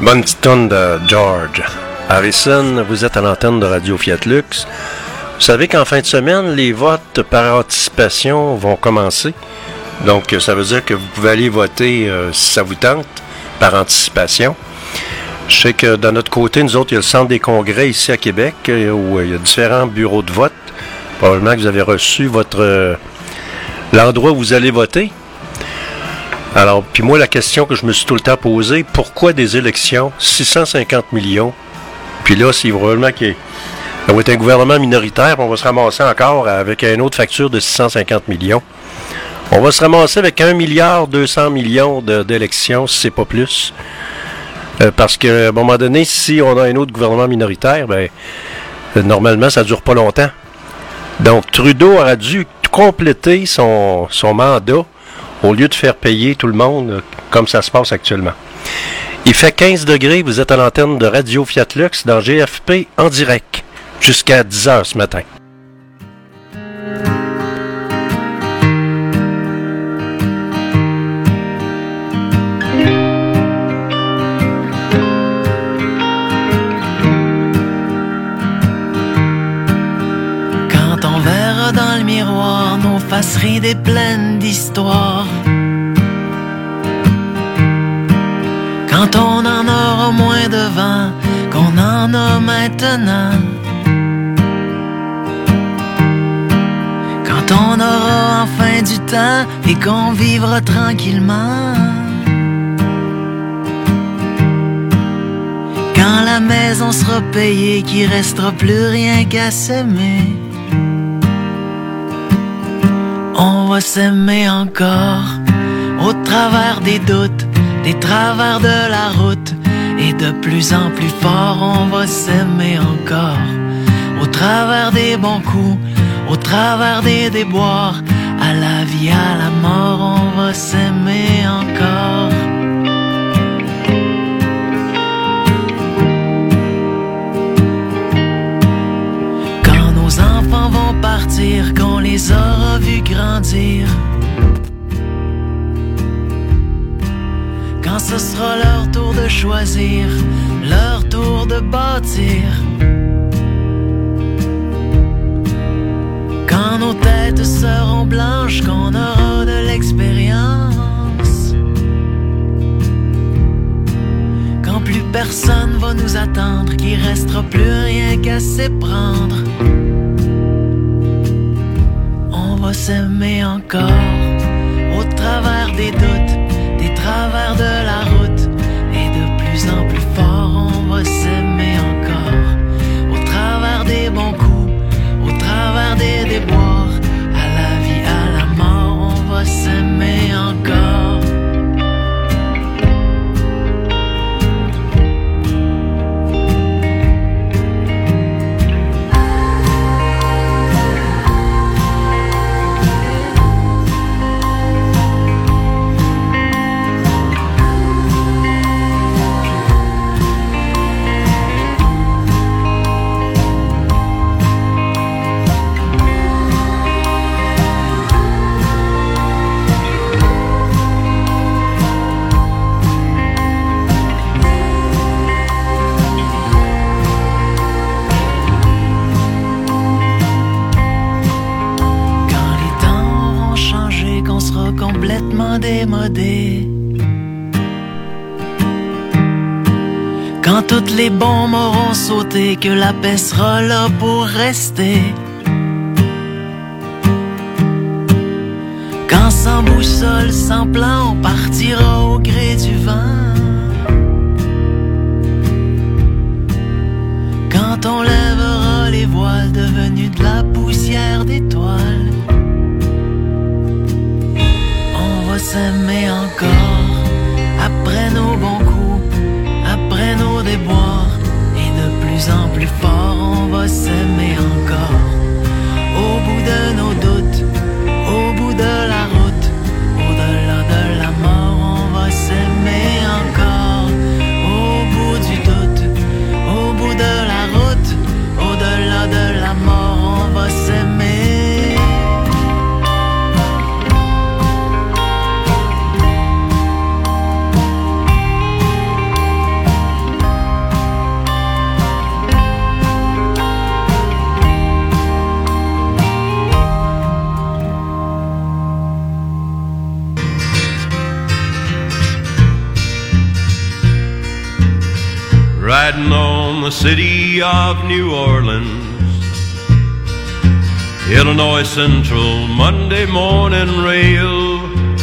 Speaker 1: Bonne petite tonne de George Harrison. Vous êtes à l'antenne de Radio Fiat Lux. Vous savez qu'en fin de semaine, les votes par anticipation vont commencer. Donc, ça veut dire que vous pouvez aller voter si ça vous tente, par anticipation. Je sais que de notre côté, nous autres, il y a le centre des congrès ici à Québec, où il y a différents bureaux de vote. Probablement que vous avez reçu votre l'endroit où vous allez voter. Alors, puis moi, la question que je me suis tout le temps posée, pourquoi des élections, 650 millions, puis là, c'est probablement qu'il va être un gouvernement minoritaire, on va se ramasser encore avec une autre facture de 650 millions. On va se ramasser avec 1,2 milliard d'élections, si c'est pas plus. Parce qu'à un moment donné, si on a un autre gouvernement minoritaire, ben normalement, ça dure pas longtemps. Donc, Trudeau aura dû compléter son mandat au lieu de faire payer tout le monde comme ça se passe actuellement. Il fait 15 degrés, vous êtes à l'antenne de Radio Fiat Lux dans GFP en direct jusqu'à 10h ce matin.
Speaker 3: Quand on verra dans le miroir nos faces ridées pleines d'histoire, quand on en aura moins de vent qu'on en a maintenant, quand on aura enfin du temps et qu'on vivra tranquillement, quand la maison sera payée, qu'il restera plus rien qu'à s'aimer, on va s'aimer encore au travers des doutes, des travers de la route, et de plus en plus fort on va s'aimer encore au travers des bons coups, au travers des déboires, à la vie, à la mort, on va s'aimer encore. Quand nos enfants vont partir, qu'on les aura vus grandir, quand ce sera leur tour de choisir, leur tour de bâtir, quand nos têtes seront blanches, qu'on aura de l'expérience, quand plus personne va nous attendre, qu'il restera plus rien qu'à s'éprendre, on va s'aimer encore au travers des doutes, des travers de la route, et de plus en plus fort on va s'aimer encore au travers des bons coups, au travers des déboires, à la vie, à la mort, on va s'aimer encore. Complètement démodé, quand toutes les bombes auront sauté, que la paix sera là pour rester, quand sans boussole, sans plan, on partira au gré du vent, quand on lèvera les voiles devenus de la poussière d'étoiles, on va s'aimer encore après nos bons coups, après nos déboires, et de plus en plus fort on va s'aimer encore au bout de nos doutes, au bout de la route, au-delà de la mort, on va s'aimer encore au bout du doute, au bout de la route, au-delà de la mort, on va s'aimer.
Speaker 9: riding on the city of New Orleans. Illinois Central Monday morning rail.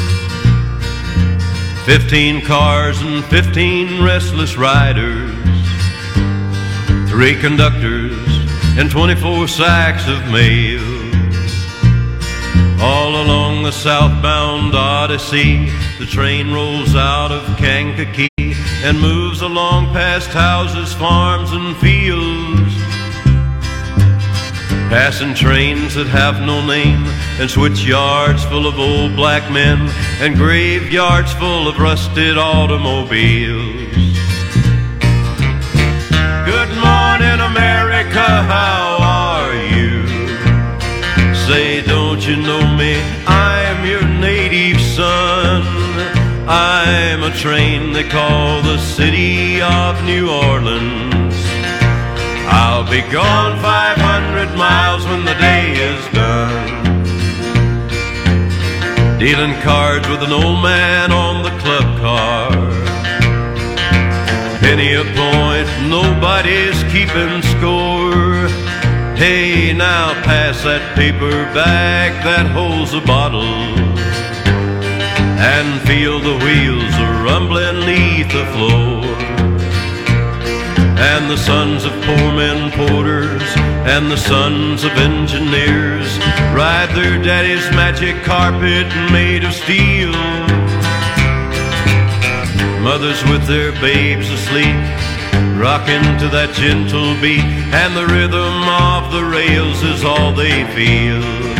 Speaker 9: 15 cars and 15 restless riders. 3 conductors and 24 sacks of mail. All along the southbound Odyssey, the train rolls out of Kankakee and moves along past houses, farms, and fields, passing trains that have no name, and switch yards full of old black men, and graveyards full of rusted automobiles. Good morning, America, how are you? Say, don't you know me? I'm your native son. I'm a train they call the city of New Orleans. I'll be gone 500 miles when the day is done. Dealing cards with an old man on the club car. Penny a point, nobody's keeping score. Hey, now pass that paper bag that holds a bottle, and feel the wheels a-rumbling neath the floor. And the sons of poor men porters and the sons of engineers ride their daddy's magic carpet made of steel. Mothers with their babes asleep, rocking to that gentle beat, and the rhythm of the rails is all they feel.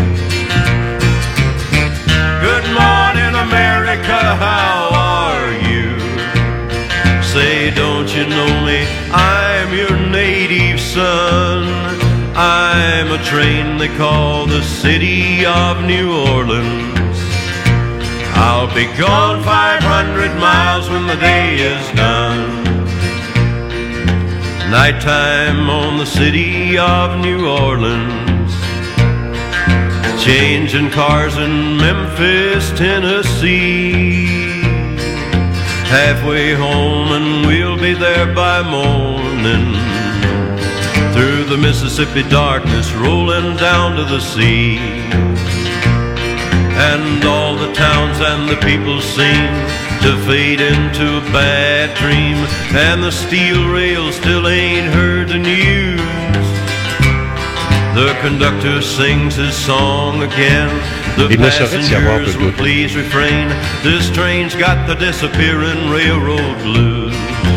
Speaker 9: Good morning, America, how are you? Say, don't you know me? I'm your native son. I'm a train they call the city of New Orleans. I'll be gone 500 miles when the day is done. Nighttime on the city of New Orleans. Changing cars in Memphis, Tennessee. Halfway home and we'll be there by morning. Through the Mississippi darkness rolling down to the sea. And all the towns and the people seem to fade into a bad dream, and the steel rails still ain't heard the news. The conductor sings his song again. The passengers will please refrain. This train's got the disappearing railroad blues.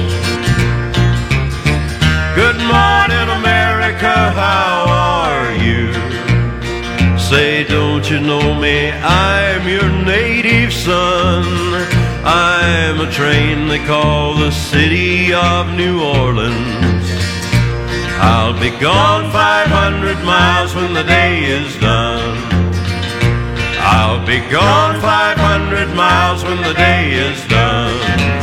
Speaker 9: Good morning, America, how are you? Say, don't you know me? I'm your native son. I'm a train they call the city of New Orleans. I'll be gone 500 miles when the day is done. I'll be gone 500 miles when the day is done.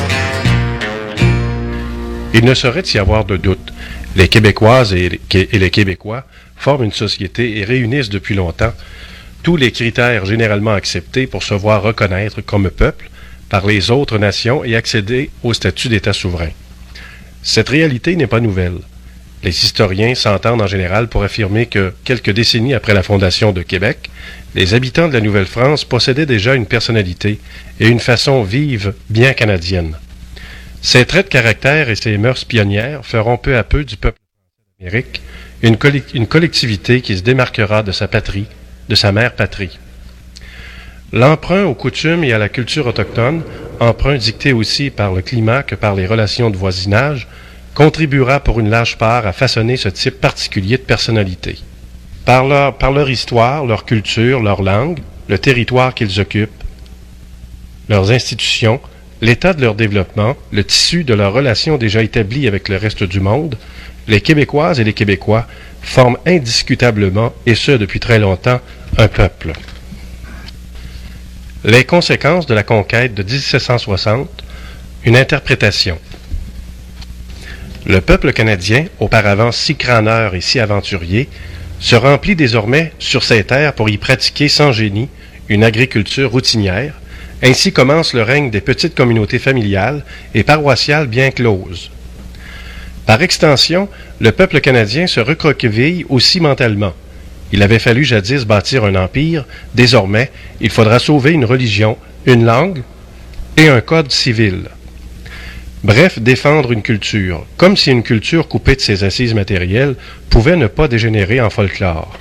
Speaker 1: Il ne saurait y avoir de doute. Les Québécoises et les Québécois forment une société et réunissent depuis longtemps tous les critères généralement acceptés pour se voir reconnaître comme peuple par les autres nations et accéder au statut d'État souverain. Cette réalité n'est pas nouvelle. Les historiens s'entendent en général pour affirmer que, quelques décennies après la fondation de Québec, les habitants de la Nouvelle-France possédaient déjà une personnalité et une façon vive bien canadienne. Ces traits de caractère et ces mœurs pionnières feront peu à peu du peuple d'Amérique une collectivité qui se démarquera de sa patrie, de sa mère patrie. L'emprunt aux coutumes et à la culture autochtone, emprunt dicté aussi par le climat que par les relations de voisinage, contribuera pour une large part à façonner ce type particulier de personnalité. Par leur histoire, leur culture, leur langue, le territoire qu'ils occupent, leurs institutions, l'état de leur développement, le tissu de leurs relations déjà établies avec le reste du monde, les Québécoises et les Québécois forment indiscutablement, et ce depuis très longtemps, un peuple. Les conséquences de la conquête de 1760, une interprétation. Le peuple canadien, auparavant si crâneur et si aventurier, se remplit désormais sur ses terres pour y pratiquer sans génie une agriculture routinière. Ainsi commence le règne des petites communautés familiales et paroissiales bien closes.
Speaker 11: Par extension, le peuple canadien se recroqueville aussi mentalement. Il avait fallu jadis bâtir un empire, désormais, il faudra sauver une religion, une langue et un code civil. Bref, défendre une culture, comme si une culture coupée de ses assises matérielles pouvait ne pas dégénérer en folklore.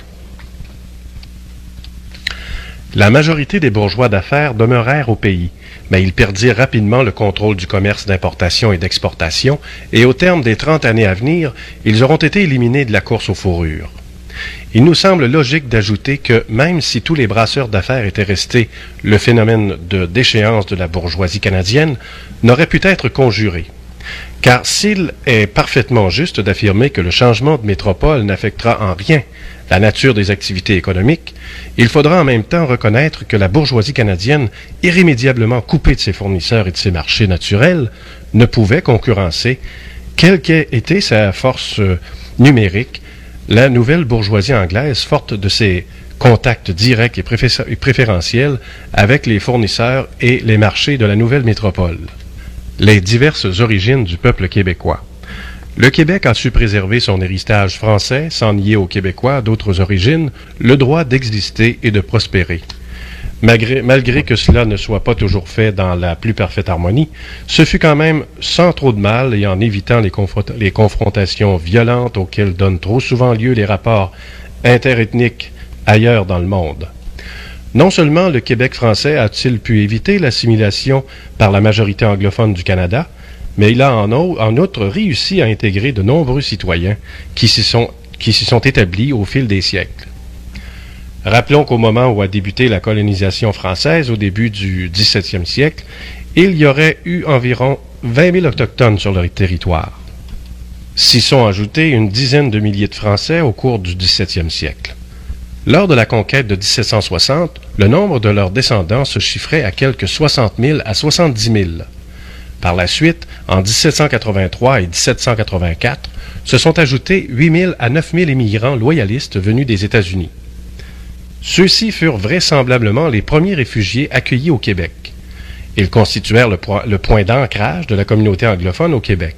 Speaker 11: La majorité des bourgeois d'affaires demeurèrent au pays, mais ils perdirent rapidement le contrôle du commerce d'importation et d'exportation, et au terme des 30 années à venir, ils auront été éliminés de la course aux fourrures. Il nous semble logique d'ajouter que, même si tous les brasseurs d'affaires étaient restés, le phénomène de déchéance de la bourgeoisie canadienne n'aurait pu être conjuré. Car s'il est parfaitement juste d'affirmer que le changement de métropole n'affectera en rien la nature des activités économiques, il faudra en même temps reconnaître que la bourgeoisie canadienne, irrémédiablement coupée de ses fournisseurs et de ses marchés naturels, ne pouvait concurrencer, quelle qu'ait été sa force numérique, la nouvelle bourgeoisie anglaise, forte de ses contacts directs et préférentiels avec les fournisseurs et les marchés de la nouvelle métropole. Les diverses origines du peuple québécois. Le Québec a su préserver son héritage français sans nier aux Québécois d'autres origines le droit d'exister et de prospérer. Malgré que cela ne soit pas toujours fait dans la plus parfaite harmonie, ce fut quand même sans trop de mal et en évitant les confrontations violentes auxquelles donnent trop souvent lieu les rapports interethniques ailleurs dans le monde. Non seulement le Québec français a-t-il pu éviter l'assimilation par la majorité anglophone du Canada, mais il a en outre réussi à intégrer de nombreux citoyens qui s'y sont établis au fil des siècles. Rappelons qu'au moment où a débuté la colonisation française, au début du XVIIe siècle, il y aurait eu environ 20 000 autochtones sur leur territoire. S'y sont ajoutés une dizaine de milliers de Français au cours du XVIIe siècle. Lors de la conquête de 1760, le nombre de leurs descendants se chiffrait à quelque 60 000 à 70 000. Par la suite, en 1783 et 1784, se sont ajoutés 8 000 à 9 000 immigrants loyalistes venus des États-Unis. Ceux-ci furent vraisemblablement les premiers réfugiés accueillis au Québec. Ils constituèrent le point d'ancrage de la communauté anglophone au Québec.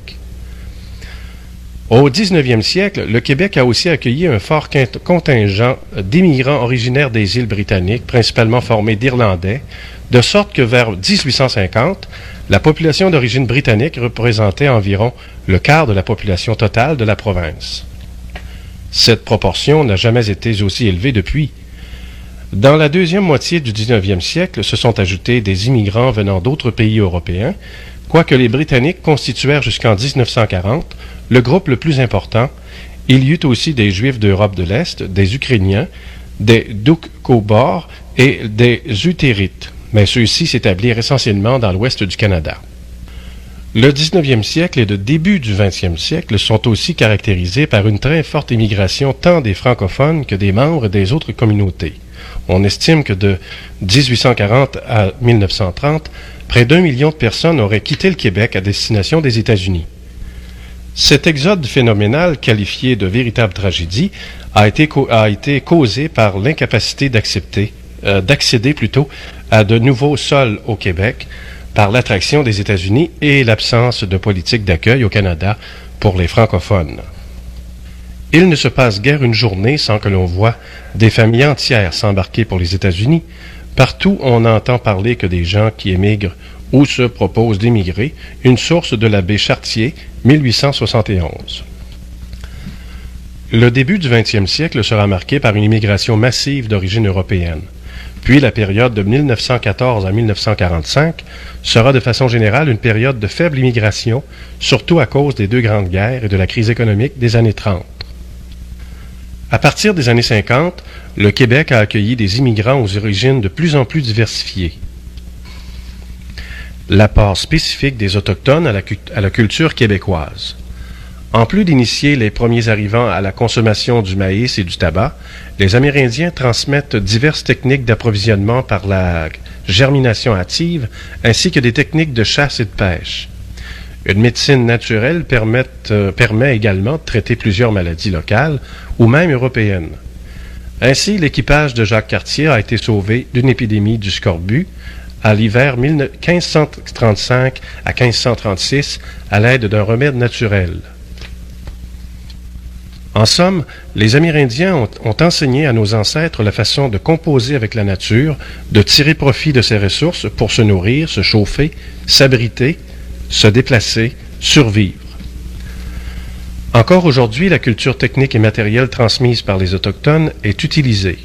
Speaker 11: Au 19e siècle, le Québec a aussi accueilli un fort contingent d'immigrants originaires des îles britanniques, principalement formés d'Irlandais, de sorte que vers 1850, la population d'origine britannique représentait environ le quart de la population totale de la province. Cette proportion n'a jamais été aussi élevée depuis. Dans la deuxième moitié du 19e siècle se sont ajoutés des immigrants venant d'autres pays européens, quoique les Britanniques constituèrent jusqu'en 1940 le groupe le plus important. Il y eut aussi des Juifs d'Europe de l'Est, des Ukrainiens, des Doukhobors et des Utérites, mais ceux-ci s'établirent essentiellement dans l'ouest du Canada. Le 19e siècle et le début du 20e siècle sont aussi caractérisés par une très forte immigration tant des francophones que des membres des autres communautés. On estime que de 1840 à 1930, près d'1 million de personnes auraient quitté le Québec à destination des États-Unis. Cet exode phénoménal, qualifié de véritable tragédie, a été causé par l'incapacité d'accéder à de nouveaux sols au Québec, par l'attraction des États-Unis et l'absence de politique d'accueil au Canada pour les francophones. Il ne se passe guère une journée sans que l'on voie des familles entières s'embarquer pour les États-Unis. Partout, on n'entend parler que des gens qui émigrent ou se proposent d'émigrer, une source de l'abbé Chartier, 1871. Le début du 20e siècle sera marqué par une immigration massive d'origine européenne. Puis la période de 1914 à 1945 sera de façon générale une période de faible immigration, surtout à cause des deux grandes guerres et de la crise économique des années 30. À partir des années 50, le Québec a accueilli des immigrants aux origines de plus en plus diversifiées. L'apport spécifique des Autochtones à la culture québécoise. En plus d'initier les premiers arrivants à la consommation du maïs et du tabac, les Amérindiens transmettent diverses techniques d'approvisionnement par la germination hâtive, ainsi que des techniques de chasse et de pêche. Une médecine naturelle permet également de traiter plusieurs maladies locales ou même européennes. Ainsi, l'équipage de Jacques Cartier a été sauvé d'une épidémie du scorbut à l'hiver 1535 à 1536 à l'aide d'un remède naturel. En somme, les Amérindiens ont enseigné à nos ancêtres la façon de composer avec la nature, de tirer profit de ses ressources pour se nourrir, se chauffer, s'abriter, se déplacer, survivre. Encore aujourd'hui, la culture technique et matérielle transmise par les Autochtones est utilisée.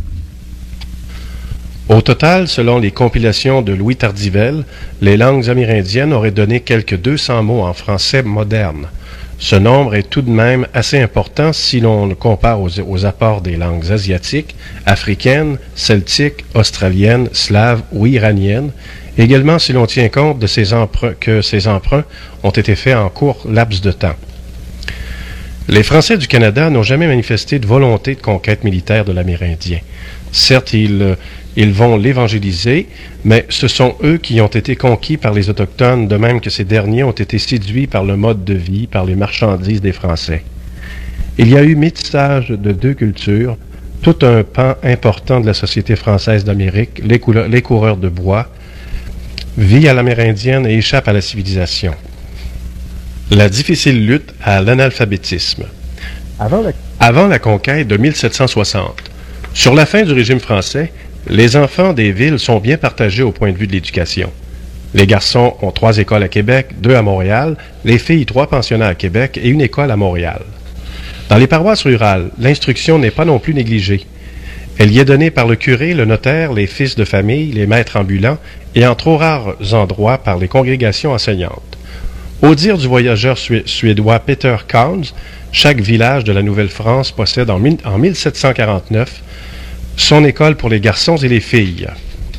Speaker 11: Au total, selon les compilations de Louis Tardivelle, les langues amérindiennes auraient donné quelques 200 mots en français moderne. Ce nombre est tout de même assez important si l'on le compare aux apports des langues asiatiques, africaines, celtiques, australiennes, slaves ou iraniennes, également si l'on tient compte de que ces emprunts ont été faits en court laps de temps. Les Français du Canada n'ont jamais manifesté de volonté de conquête militaire de l'Amérindien. Certes, ils vont l'évangéliser, mais ce sont eux qui ont été conquis par les Autochtones, de même que ces derniers ont été séduits par le mode de vie, par les marchandises des Français. Il y a eu métissage de deux cultures, tout un pan important de la société française d'Amérique, les coureurs de bois, vit à l'amérindienne et échappe à la civilisation. La difficile lutte à l'analphabétisme. Avant la conquête de 1760, sur la fin du régime français, les enfants des villes sont bien partagés au point de vue de l'éducation. Les garçons ont 3 écoles à Québec, 2 à Montréal, les filles 3 pensionnats à Québec et 1 école à Montréal. Dans les paroisses rurales, l'instruction n'est pas non plus négligée. Elle y est donnée par le curé, le notaire, les fils de famille, les maîtres ambulants et en trop rares endroits par les congrégations enseignantes. Au dire du voyageur suédois Peter Kahns, chaque village de la Nouvelle-France possède en 1749 son école pour les garçons et les filles.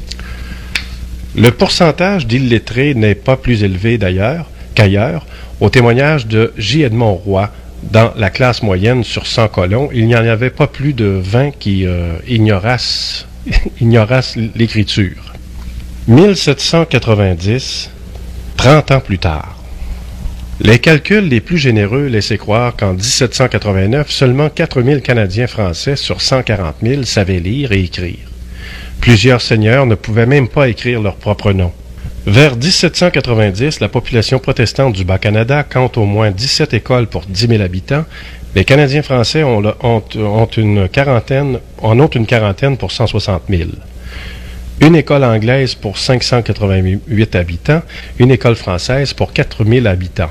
Speaker 11: Le pourcentage d'illettrés n'est pas plus élevé qu'ailleurs, au témoignage de J. Edmond Roy. Dans la classe moyenne sur 100 colons, il n'y en avait pas plus de 20 qui ignorassent l'écriture. 1790, 30 ans plus tard. Les calculs les plus généreux laissaient croire qu'en 1789, seulement 4000 Canadiens français sur 140 000 savaient lire et écrire. Plusieurs seigneurs ne pouvaient même pas écrire leur propre nom. Vers 1790, la population protestante du Bas-Canada compte au moins 17 écoles pour 10 000 habitants. Les Canadiens français en ont une quarantaine pour 160 000. Une école anglaise pour 588 habitants, une école française pour 4000 habitants.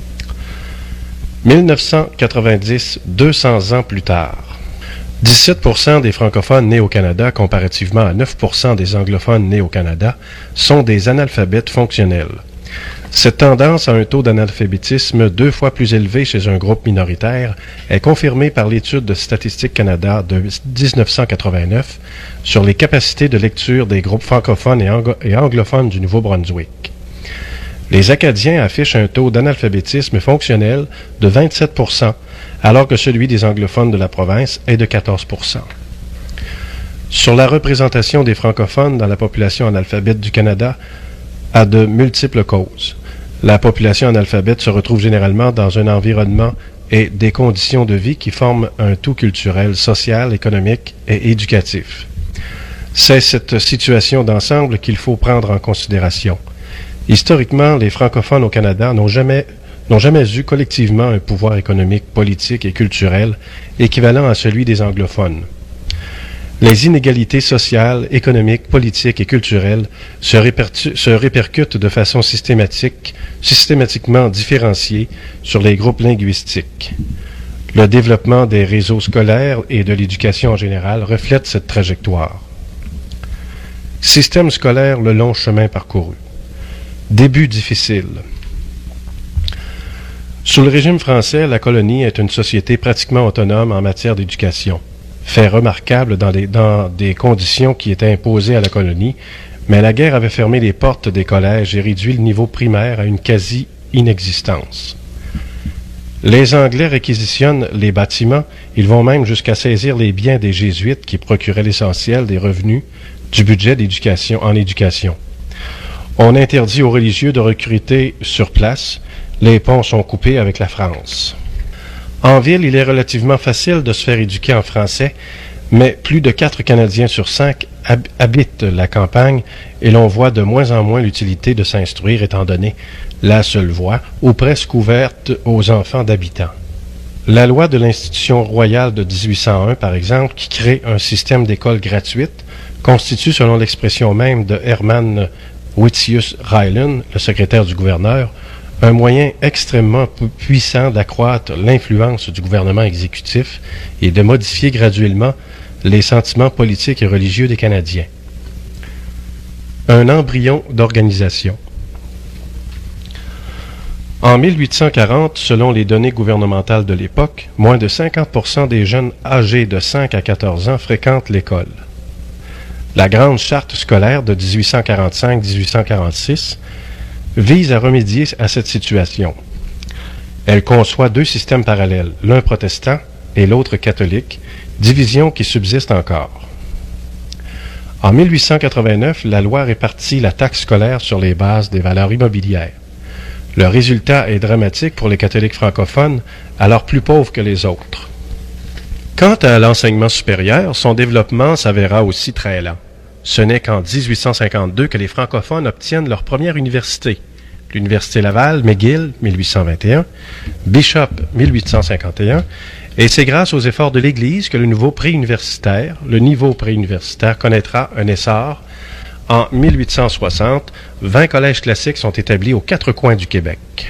Speaker 11: 1990, 200 ans plus tard. 17% des francophones nés au Canada, comparativement à 9% des anglophones nés au Canada, sont des analphabètes fonctionnels. Cette tendance à un taux d'analphabétisme 2 fois plus élevé chez un groupe minoritaire est confirmée par l'étude de Statistique Canada de 1989 sur les capacités de lecture des groupes francophones et anglophones du Nouveau-Brunswick. Les Acadiens affichent un taux d'analphabétisme fonctionnel de 27%, alors que celui des anglophones de la province est de 14%. Sur la représentation des francophones dans la population analphabète du Canada a de multiples causes. La population analphabète se retrouve généralement dans un environnement et des conditions de vie qui forment un tout culturel, social, économique et éducatif. C'est cette situation d'ensemble qu'il faut prendre en considération. Historiquement, les francophones au Canada n'ont jamais eu collectivement un pouvoir économique, politique et culturel équivalent à celui des anglophones. Les inégalités sociales, économiques, politiques et culturelles se répercutent de façon systématiquement différenciée sur les groupes linguistiques. Le développement des réseaux scolaires et de l'éducation en général reflète cette trajectoire. Système scolaire, le long chemin parcouru. Début difficile. Sous le régime français, la colonie est une société pratiquement autonome en matière d'éducation. Fait remarquable dans des conditions qui étaient imposées à la colonie, mais la guerre avait fermé les portes des collèges et réduit le niveau primaire à une quasi-inexistence. Les Anglais réquisitionnent les bâtiments, ils vont même jusqu'à saisir les biens des Jésuites qui procuraient l'essentiel des revenus du budget d'éducation en éducation. On interdit aux religieux de recruter sur place. Les ponts sont coupés avec la France. En ville, il est relativement facile de se faire éduquer en français, mais plus de 4 Canadiens sur 5 habitent la campagne et l'on voit de moins en moins l'utilité de s'instruire étant donné la seule voie, ou presque ouverte aux enfants d'habitants. La loi de l'institution royale de 1801, par exemple, qui crée un système d'école gratuite, constitue, selon l'expression même de Hermann Witsius Rylen, le secrétaire du gouverneur, un moyen extrêmement puissant d'accroître l'influence du gouvernement exécutif et de modifier graduellement les sentiments politiques et religieux des Canadiens. Un embryon d'organisation. En 1840, selon les données gouvernementales de l'époque, moins de 50% des jeunes âgés de 5 à 14 ans fréquentent l'école. La Grande Charte scolaire de 1845-1846 vise à remédier à cette situation. Elle conçoit deux systèmes parallèles, l'un protestant et l'autre catholique, division qui subsiste encore. En 1889, la loi répartit la taxe scolaire sur les bases des valeurs immobilières. Le résultat est dramatique pour les catholiques francophones, alors plus pauvres que les autres. Quant à l'enseignement supérieur, son développement s'avéra aussi très lent. Ce n'est qu'en 1852 que les francophones obtiennent leur première université. L'Université Laval, McGill, 1821, Bishop, 1851, et c'est grâce aux efforts de l'Église que le niveau préuniversitaire connaîtra un essor. En 1860, 20 collèges classiques sont établis aux quatre coins du Québec.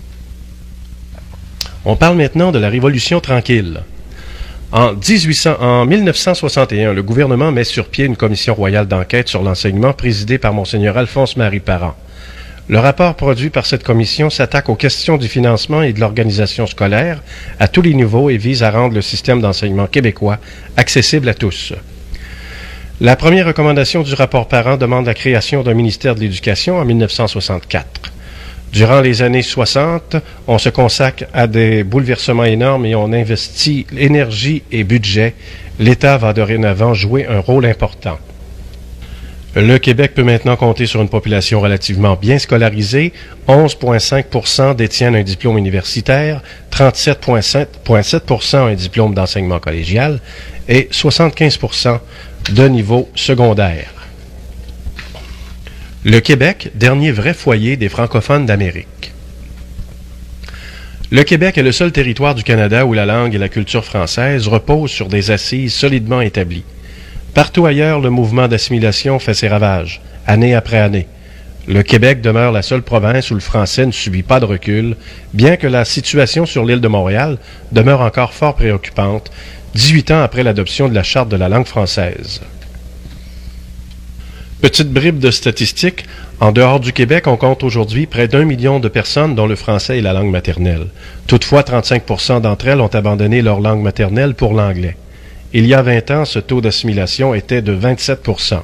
Speaker 11: On parle maintenant de la Révolution tranquille. En 1961, le gouvernement met sur pied une commission royale d'enquête sur l'enseignement présidée par Monseigneur Alphonse-Marie Parent. Le rapport produit par cette commission s'attaque aux questions du financement et de l'organisation scolaire à tous les niveaux et vise à rendre le système d'enseignement québécois accessible à tous. La première recommandation du rapport Parent demande la création d'un ministère de l'Éducation en 1964. Durant les années 60, on se consacre à des bouleversements énormes et on investit énergie et budget. L'État va dorénavant jouer un rôle important. Le Québec peut maintenant compter sur une population relativement bien scolarisée. 11,5% détiennent un diplôme universitaire, 37,7% un diplôme d'enseignement collégial et 75% de niveau secondaire. Le Québec, dernier vrai foyer des francophones d'Amérique. Le Québec est le seul territoire du Canada où la langue et la culture française reposent sur des assises solidement établies. Partout ailleurs, le mouvement d'assimilation fait ses ravages, année après année. Le Québec demeure la seule province où le français ne subit pas de recul, bien que la situation sur l'île de Montréal demeure encore fort préoccupante, 18 ans après l'adoption de la Charte de la langue française. Petite bribe de statistiques, en dehors du Québec, on compte aujourd'hui près d'1 million de personnes dont le français est la langue maternelle. Toutefois, 35% d'entre elles ont abandonné leur langue maternelle pour l'anglais. Il y a 20 ans, ce taux d'assimilation était de 27%.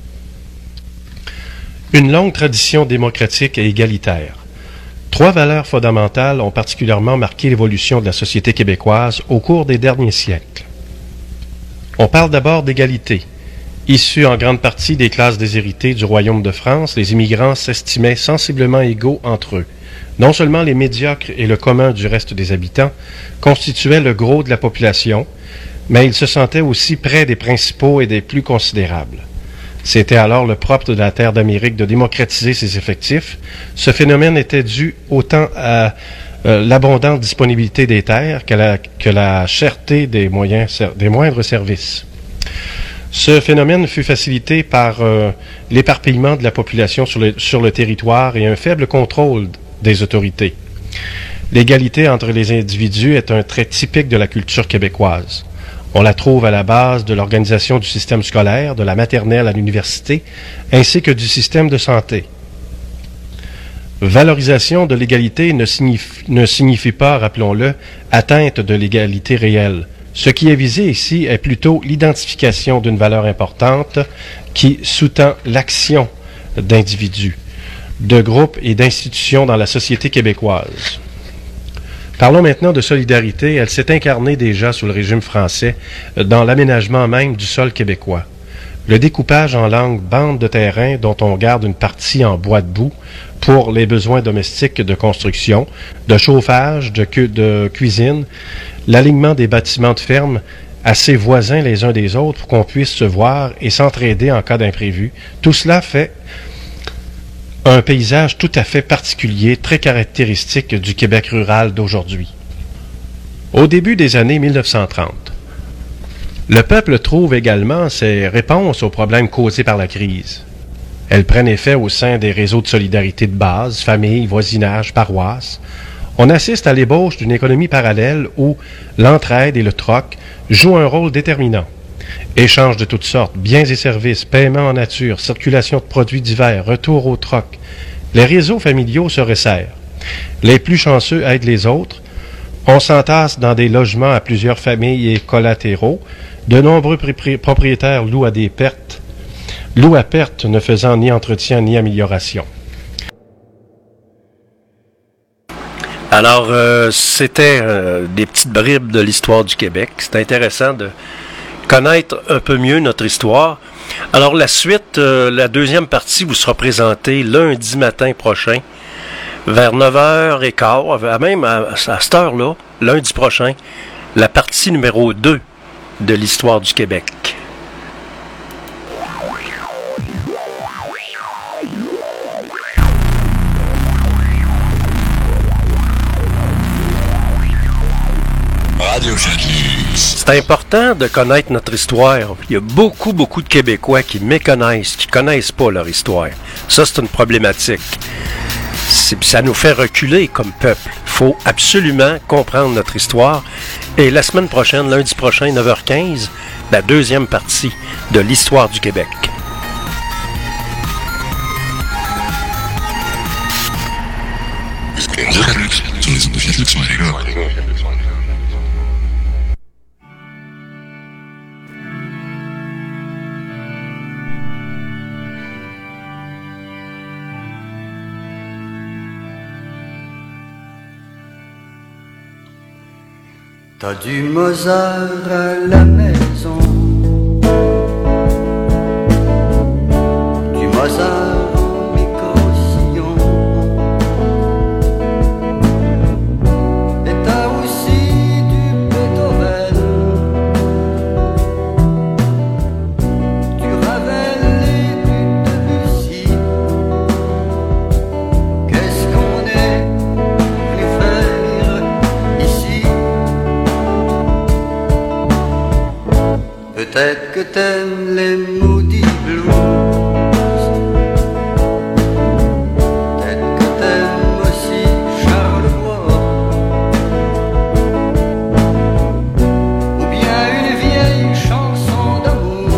Speaker 11: Une longue tradition démocratique et égalitaire. 3 valeurs fondamentales ont particulièrement marqué l'évolution de la société québécoise au cours des derniers siècles. On parle d'abord d'égalité. Issus en grande partie des classes déshéritées du Royaume de France, les immigrants s'estimaient sensiblement égaux entre eux. Non seulement les médiocres et le commun du reste des habitants constituaient le gros de la population, mais ils se sentaient aussi près des principaux et des plus considérables. C'était alors le propre de la terre d'Amérique de démocratiser ses effectifs. Ce phénomène était dû autant à l'abondante disponibilité des terres que la cherté des moindres services. Ce phénomène fut facilité par l'éparpillement de la population sur le territoire et un faible contrôle des autorités. L'égalité entre les individus est un trait typique de la culture québécoise. On la trouve à la base de l'organisation du système scolaire, de la maternelle à l'université, ainsi que du système de santé. Valorisation de l'égalité ne signifie pas, rappelons-le, atteinte de l'égalité réelle. Ce qui est visé ici est plutôt l'identification d'une valeur importante qui sous-tend l'action d'individus, de groupes et d'institutions dans la société québécoise. Parlons maintenant de solidarité. Elle s'est incarnée déjà sous le régime français dans l'aménagement même du sol québécois. Le découpage en langues bandes de terrain dont on garde une partie en bois de boue pour les besoins domestiques de construction, de chauffage, de cuisine, l'alignement des bâtiments de ferme assez voisins les uns des autres pour qu'on puisse se voir et s'entraider en cas d'imprévu. Tout cela fait un paysage tout à fait particulier, très caractéristique du Québec rural d'aujourd'hui. au début des années 1930. Le peuple trouve également ses réponses aux problèmes causés par la crise. Elles prennent effet au sein des réseaux de solidarité de base, familles, voisinage, paroisses. On assiste à l'ébauche d'une économie parallèle où l'entraide et le troc jouent un rôle déterminant. Échanges de toutes sortes, biens et services, paiement en nature, circulation de produits divers, retour au troc. Les réseaux familiaux se resserrent. Les plus chanceux aident les autres. On s'entasse dans des logements à plusieurs familles et collatéraux. De nombreux propriétaires louent à perte, ne faisant ni entretien ni amélioration.
Speaker 1: Alors, c'était des petites bribes de l'histoire du Québec. C'est intéressant de connaître un peu mieux notre histoire. Alors, la suite, la deuxième partie vous sera présentée lundi matin prochain, vers 9h15, même à cette heure-là, lundi prochain, la partie numéro 2 de l'histoire du Québec. C'est important de connaître notre histoire. Il y a beaucoup de Québécois qui méconnaissent, qui connaissent pas leur histoire. Ça, c'est une problématique. Ça nous fait reculer comme peuple. Il faut absolument comprendre notre histoire. Et la semaine prochaine, lundi prochain, 9h15, la deuxième partie de l'histoire du Québec.
Speaker 3: T'as du Mozart à la maison, du Mozart en micro-sillon, et t'as aussi du Beethoven, du Ravel et du Debussy. Qu'est-ce qu'on est venu faire ici? Peut-être que t'aimes les maudits blues, peut-être que t'aimes aussi Charlevoix, ou bien une vieille chanson d'amour,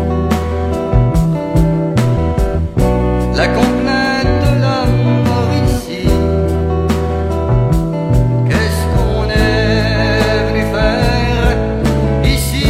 Speaker 3: la complainte de la Mauricie. Qu'est-ce qu'on est venu faire ici?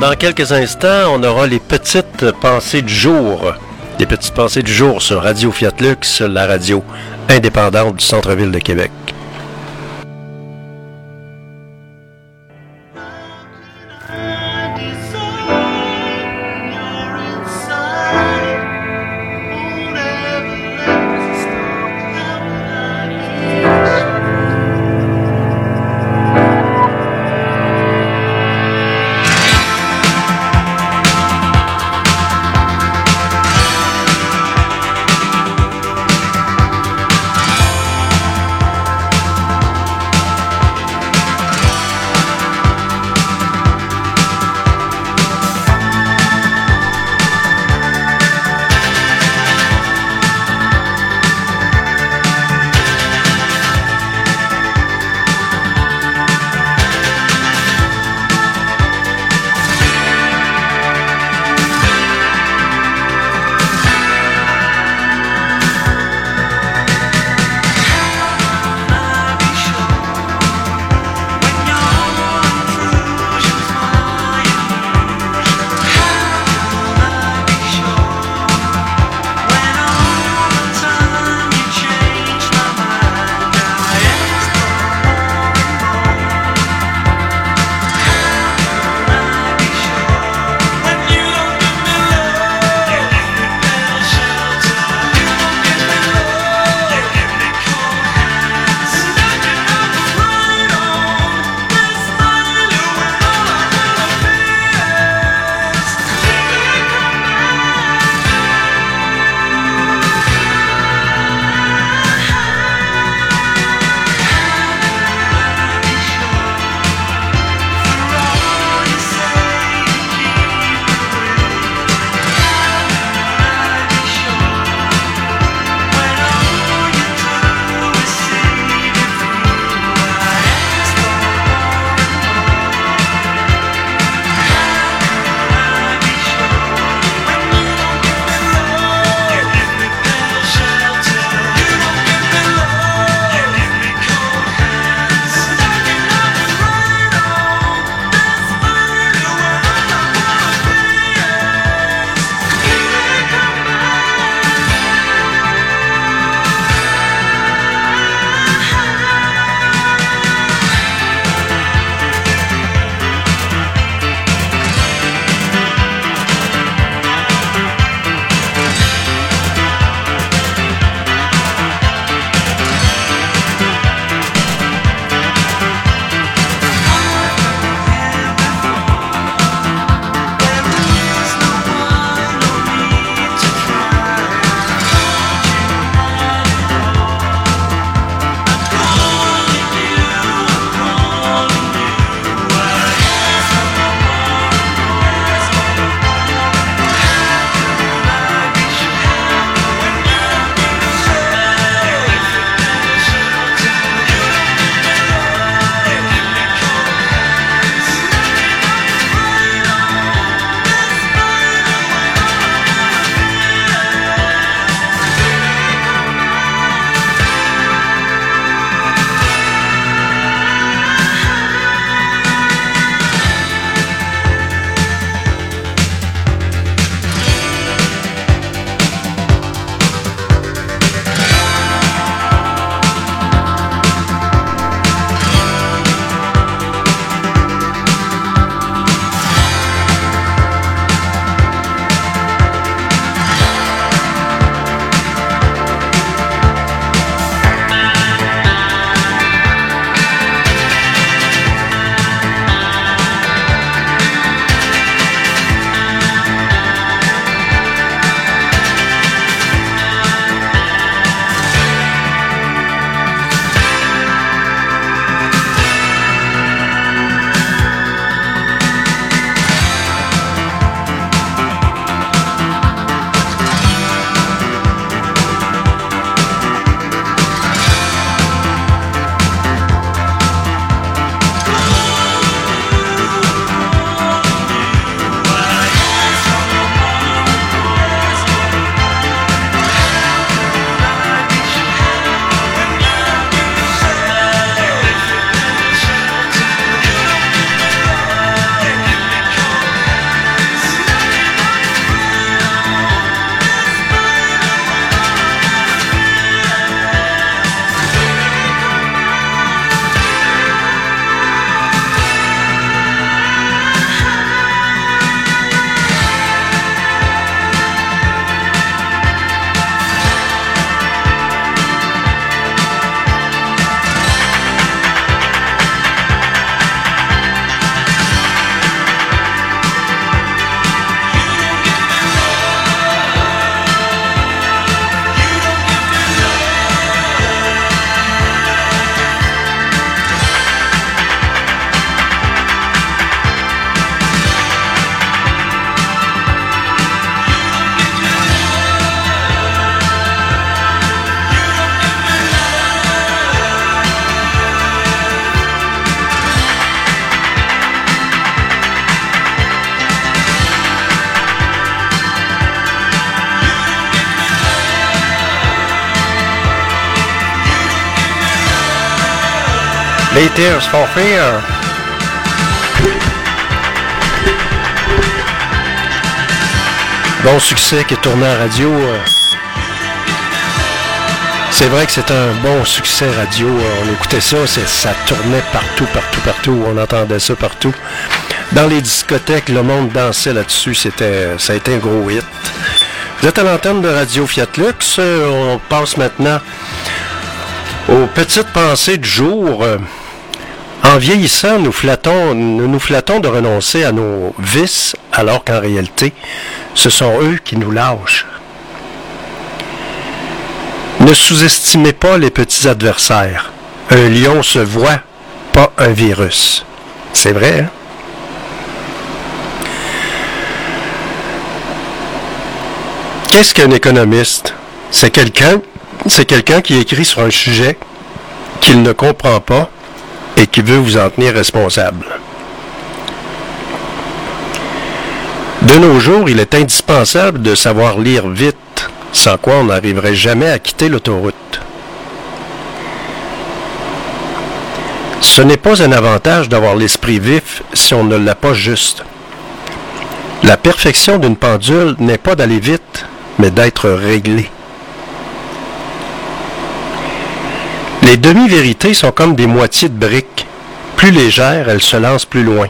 Speaker 1: dans quelques instants, on aura les petites pensées du jour. Les petites pensées du jour sur Radio Fiat Lux, la radio indépendante du centre-ville de Québec. Les Tears for Fears. Bon succès qui est tourné en radio. C'est vrai que c'est un bon succès radio. On écoutait ça, ça tournait partout. On entendait ça partout. Dans les discothèques, le monde dansait là-dessus. Ça a été un gros hit. Vous êtes à l'antenne de Radio Fiat Lux. On passe maintenant aux petites pensées du jour. En vieillissant, nous nous flattons de renoncer à nos vices, alors qu'en réalité, ce sont eux qui nous lâchent. Ne sous-estimez pas les petits adversaires. Un lion se voit, pas un virus. C'est vrai, hein? Qu'est-ce qu'un économiste? C'est quelqu'un qui écrit sur un sujet qu'il ne comprend pas et qui veut vous en tenir responsable. De nos jours, il est indispensable de savoir lire vite, sans quoi on n'arriverait jamais à quitter l'autoroute. Ce n'est pas un avantage d'avoir l'esprit vif si on ne l'a pas juste. La perfection d'une pendule n'est pas d'aller vite, mais d'être réglé. Les demi-vérités sont comme des moitiés de briques. Plus légères, elles se lancent plus loin.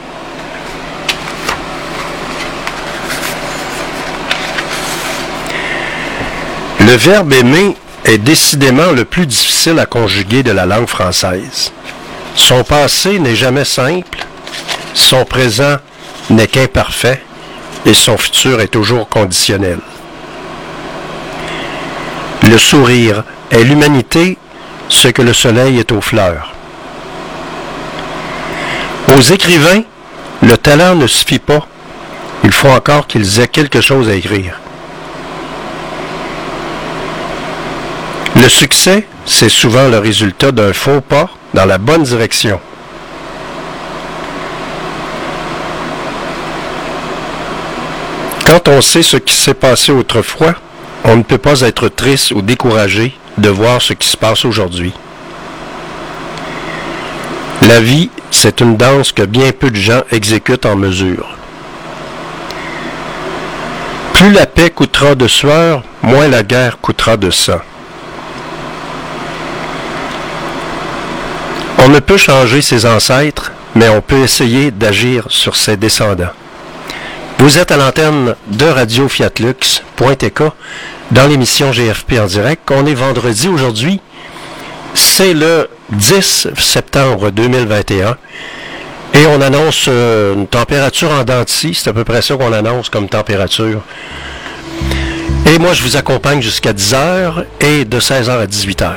Speaker 1: Le verbe aimer est décidément le plus difficile à conjuguer de la langue française. Son passé n'est jamais simple, son présent n'est qu'imparfait et son futur est toujours conditionnel. Le sourire est l'humanité, ce que le soleil est aux fleurs. Aux écrivains, le talent ne suffit pas. Il faut encore qu'ils aient quelque chose à écrire. Le succès, c'est souvent le résultat d'un faux pas dans la bonne direction. Quand on sait ce qui s'est passé autrefois, on ne peut pas être triste ou découragé de voir ce qui se passe aujourd'hui. La vie, c'est une danse que bien peu de gens exécutent en mesure. Plus la paix coûtera de sueur, moins la guerre coûtera de sang. On ne peut changer ses ancêtres, mais on peut essayer d'agir sur ses descendants. Vous êtes à l'antenne de Radio Fiat Lux.tk dans l'émission GFP en direct. On est vendredi aujourd'hui. C'est le 10 septembre 2021. Et on annonce une température en dents de scie. C'est à peu près ça qu'on annonce comme température. Et moi, je vous accompagne jusqu'à 10h et de 16h à 18h.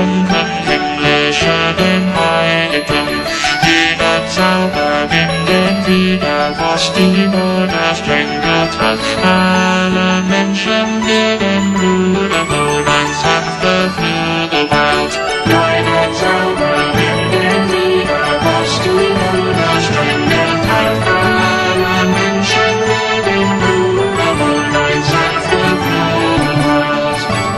Speaker 9: Himmel schönen Heiligen, jeder Zauberwinde wieder, was die Mutter streng hat. Alle Menschen werden Bruder, wohl ein sanfter Flügelwald. Deine Zauberwinde wieder, was die Mutter streng hat. Alle Menschen werden Bruder, wohl ein sanfter Flügelwald.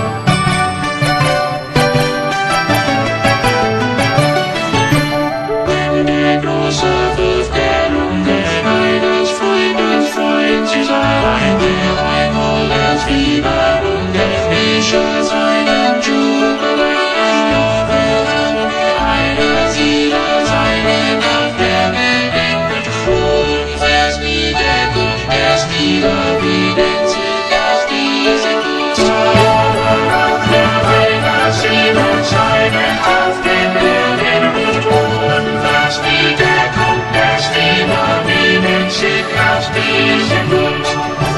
Speaker 9: Der große Wurf der Runde, eines Freundes Freund zu sein, der einmal das Fieber und der Fische seinen Jubiläum, eine Sieder seinen auf der Welt mit Frohen Vers wie der Gott, erst wieder sich aus dieser Zeit. Auf der Welt als Sieder seinen auf der Welt mit Frohen Vers wie der Gott, erst wieder sich aus dieser Not.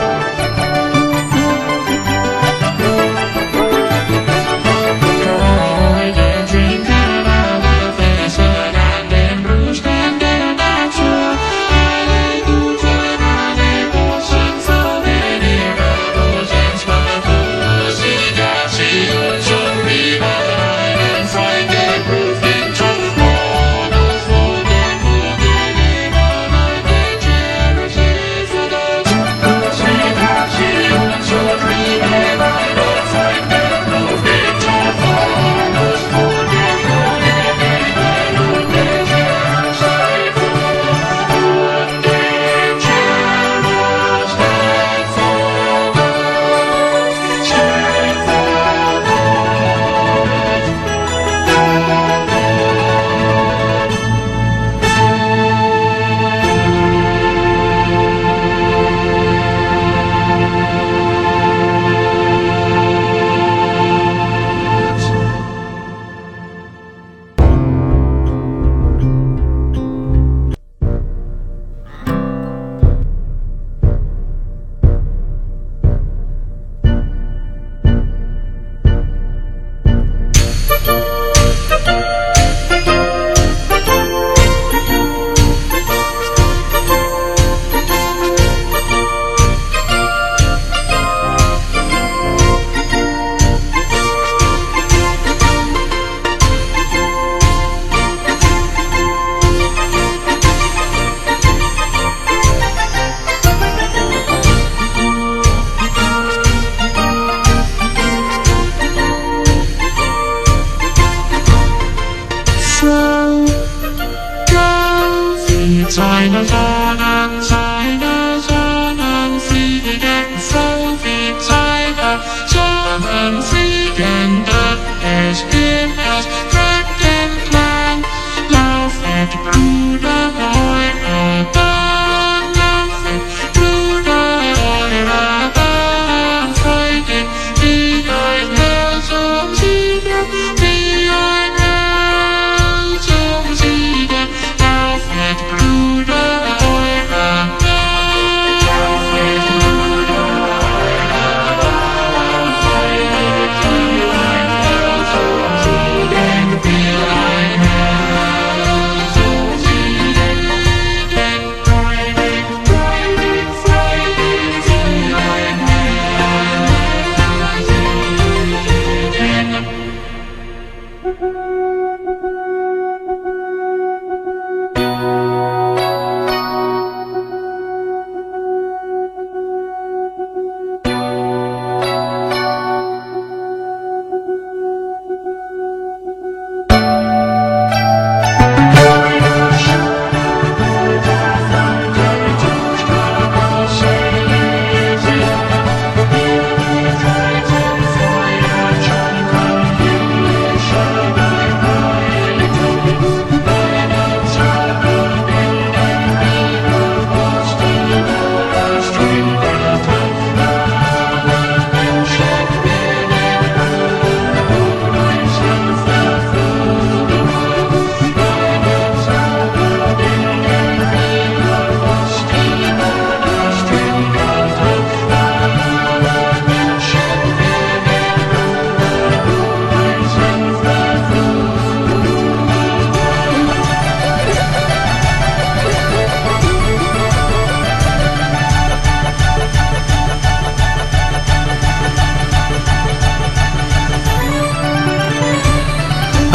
Speaker 9: Seine Sonnen fliegen, so wie Zeiger, Sonnen fliegen, doch es Himmels Drücken klein, laufet Bruder eurer Bahn, laufet Bruder eurer Bahn, Freundin, wie ein Herr zum Siegen, wie ein Herr zum Siegen, laufet Bruder eurer Bahn, laufet Bruder eurer Bahn, Freundin, wie ein Herr zum Siegen, wie ein Herr zum Siegen, Freundin, Freundin, Freundin, wie ein Herr zum Siegen. Thank you.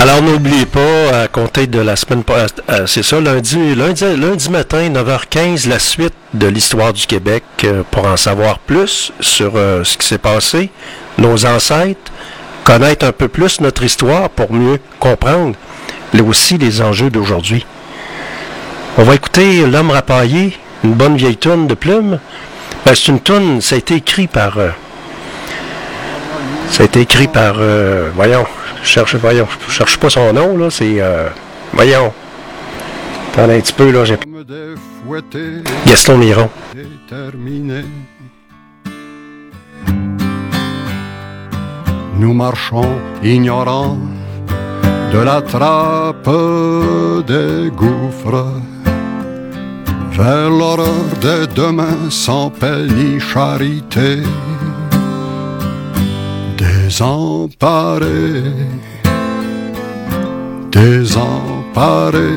Speaker 1: Alors n'oubliez pas, à compter de la semaine c'est ça, lundi matin, 9h15, la suite de l'histoire du Québec pour en savoir plus sur ce qui s'est passé, nos ancêtres, connaître un peu plus notre histoire pour mieux comprendre aussi les enjeux d'aujourd'hui. On va écouter L'Homme rapaillé, une bonne vieille toune de Plume. Ben, c'est une toune, ça a été écrit par... voyons, je cherche pas son nom, là, c'est... voyons. Attendez un petit peu, là, j'ai... Gaston Miron.
Speaker 5: Nous marchons ignorants de la trappe des gouffres vers l'horreur des demain sans paix ni charité. Désemparés, désemparés.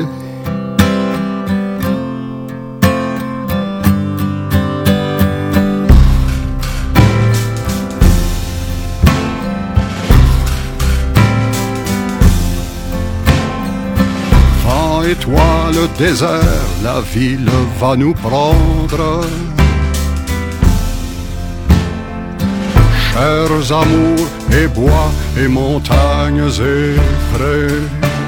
Speaker 5: Vent, étoile, désert, la ville va nous prendre. Chers amours et bois et montagnes effraies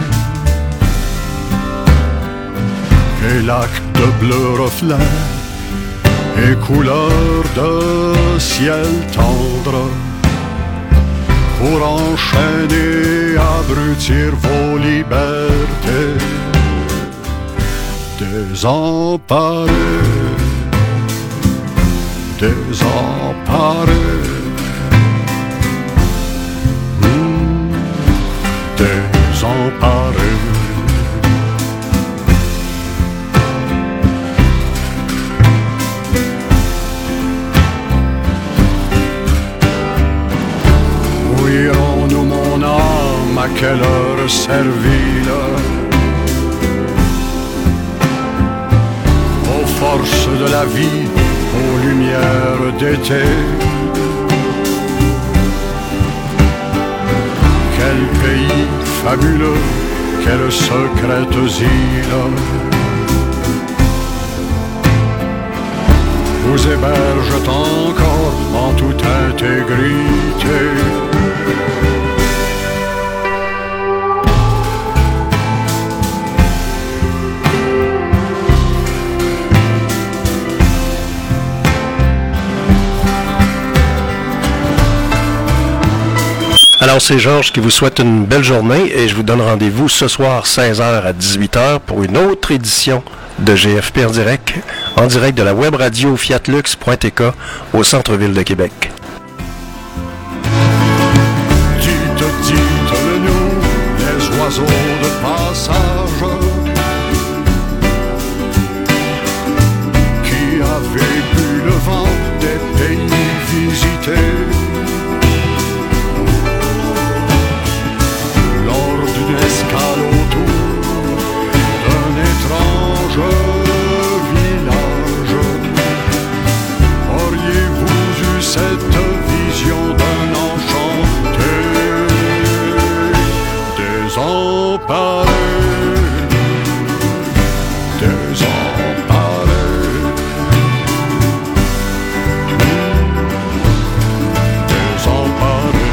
Speaker 5: et lacs de bleu reflet et couleurs de ciel tendre pour enchaîner, abrutir vos libertés. Désemparés, désemparés. Désemparés. Où irons-nous, mon âme, à quelle heure servile? Aux forces de la vie, aux lumières d'été. Quel pays fabuleux, quelle secrète île vous héberge encore en toute intégrité.
Speaker 1: Alors, c'est Georges qui vous souhaite une belle journée et je vous donne rendez-vous ce soir 16h à 18h pour une autre édition de GFP en direct de la web radio fiatlux.tk au centre-ville de Québec.
Speaker 5: Dites-le-nous, les oiseaux de passage qui avaient bu le vent des pays visités. D'une escale autour d'un étrange village, auriez-vous eu cette vision d'un enchanté désemparé, désemparé, désemparé.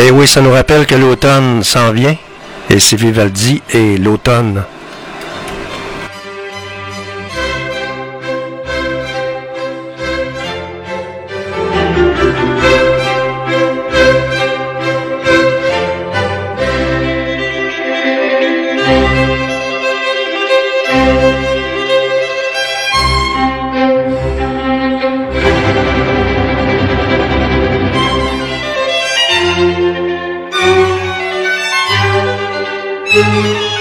Speaker 1: Et oui, ça nous rappelle que l'automne s'en vient, et c'est Vivaldi et l'automne.
Speaker 2: Thank you.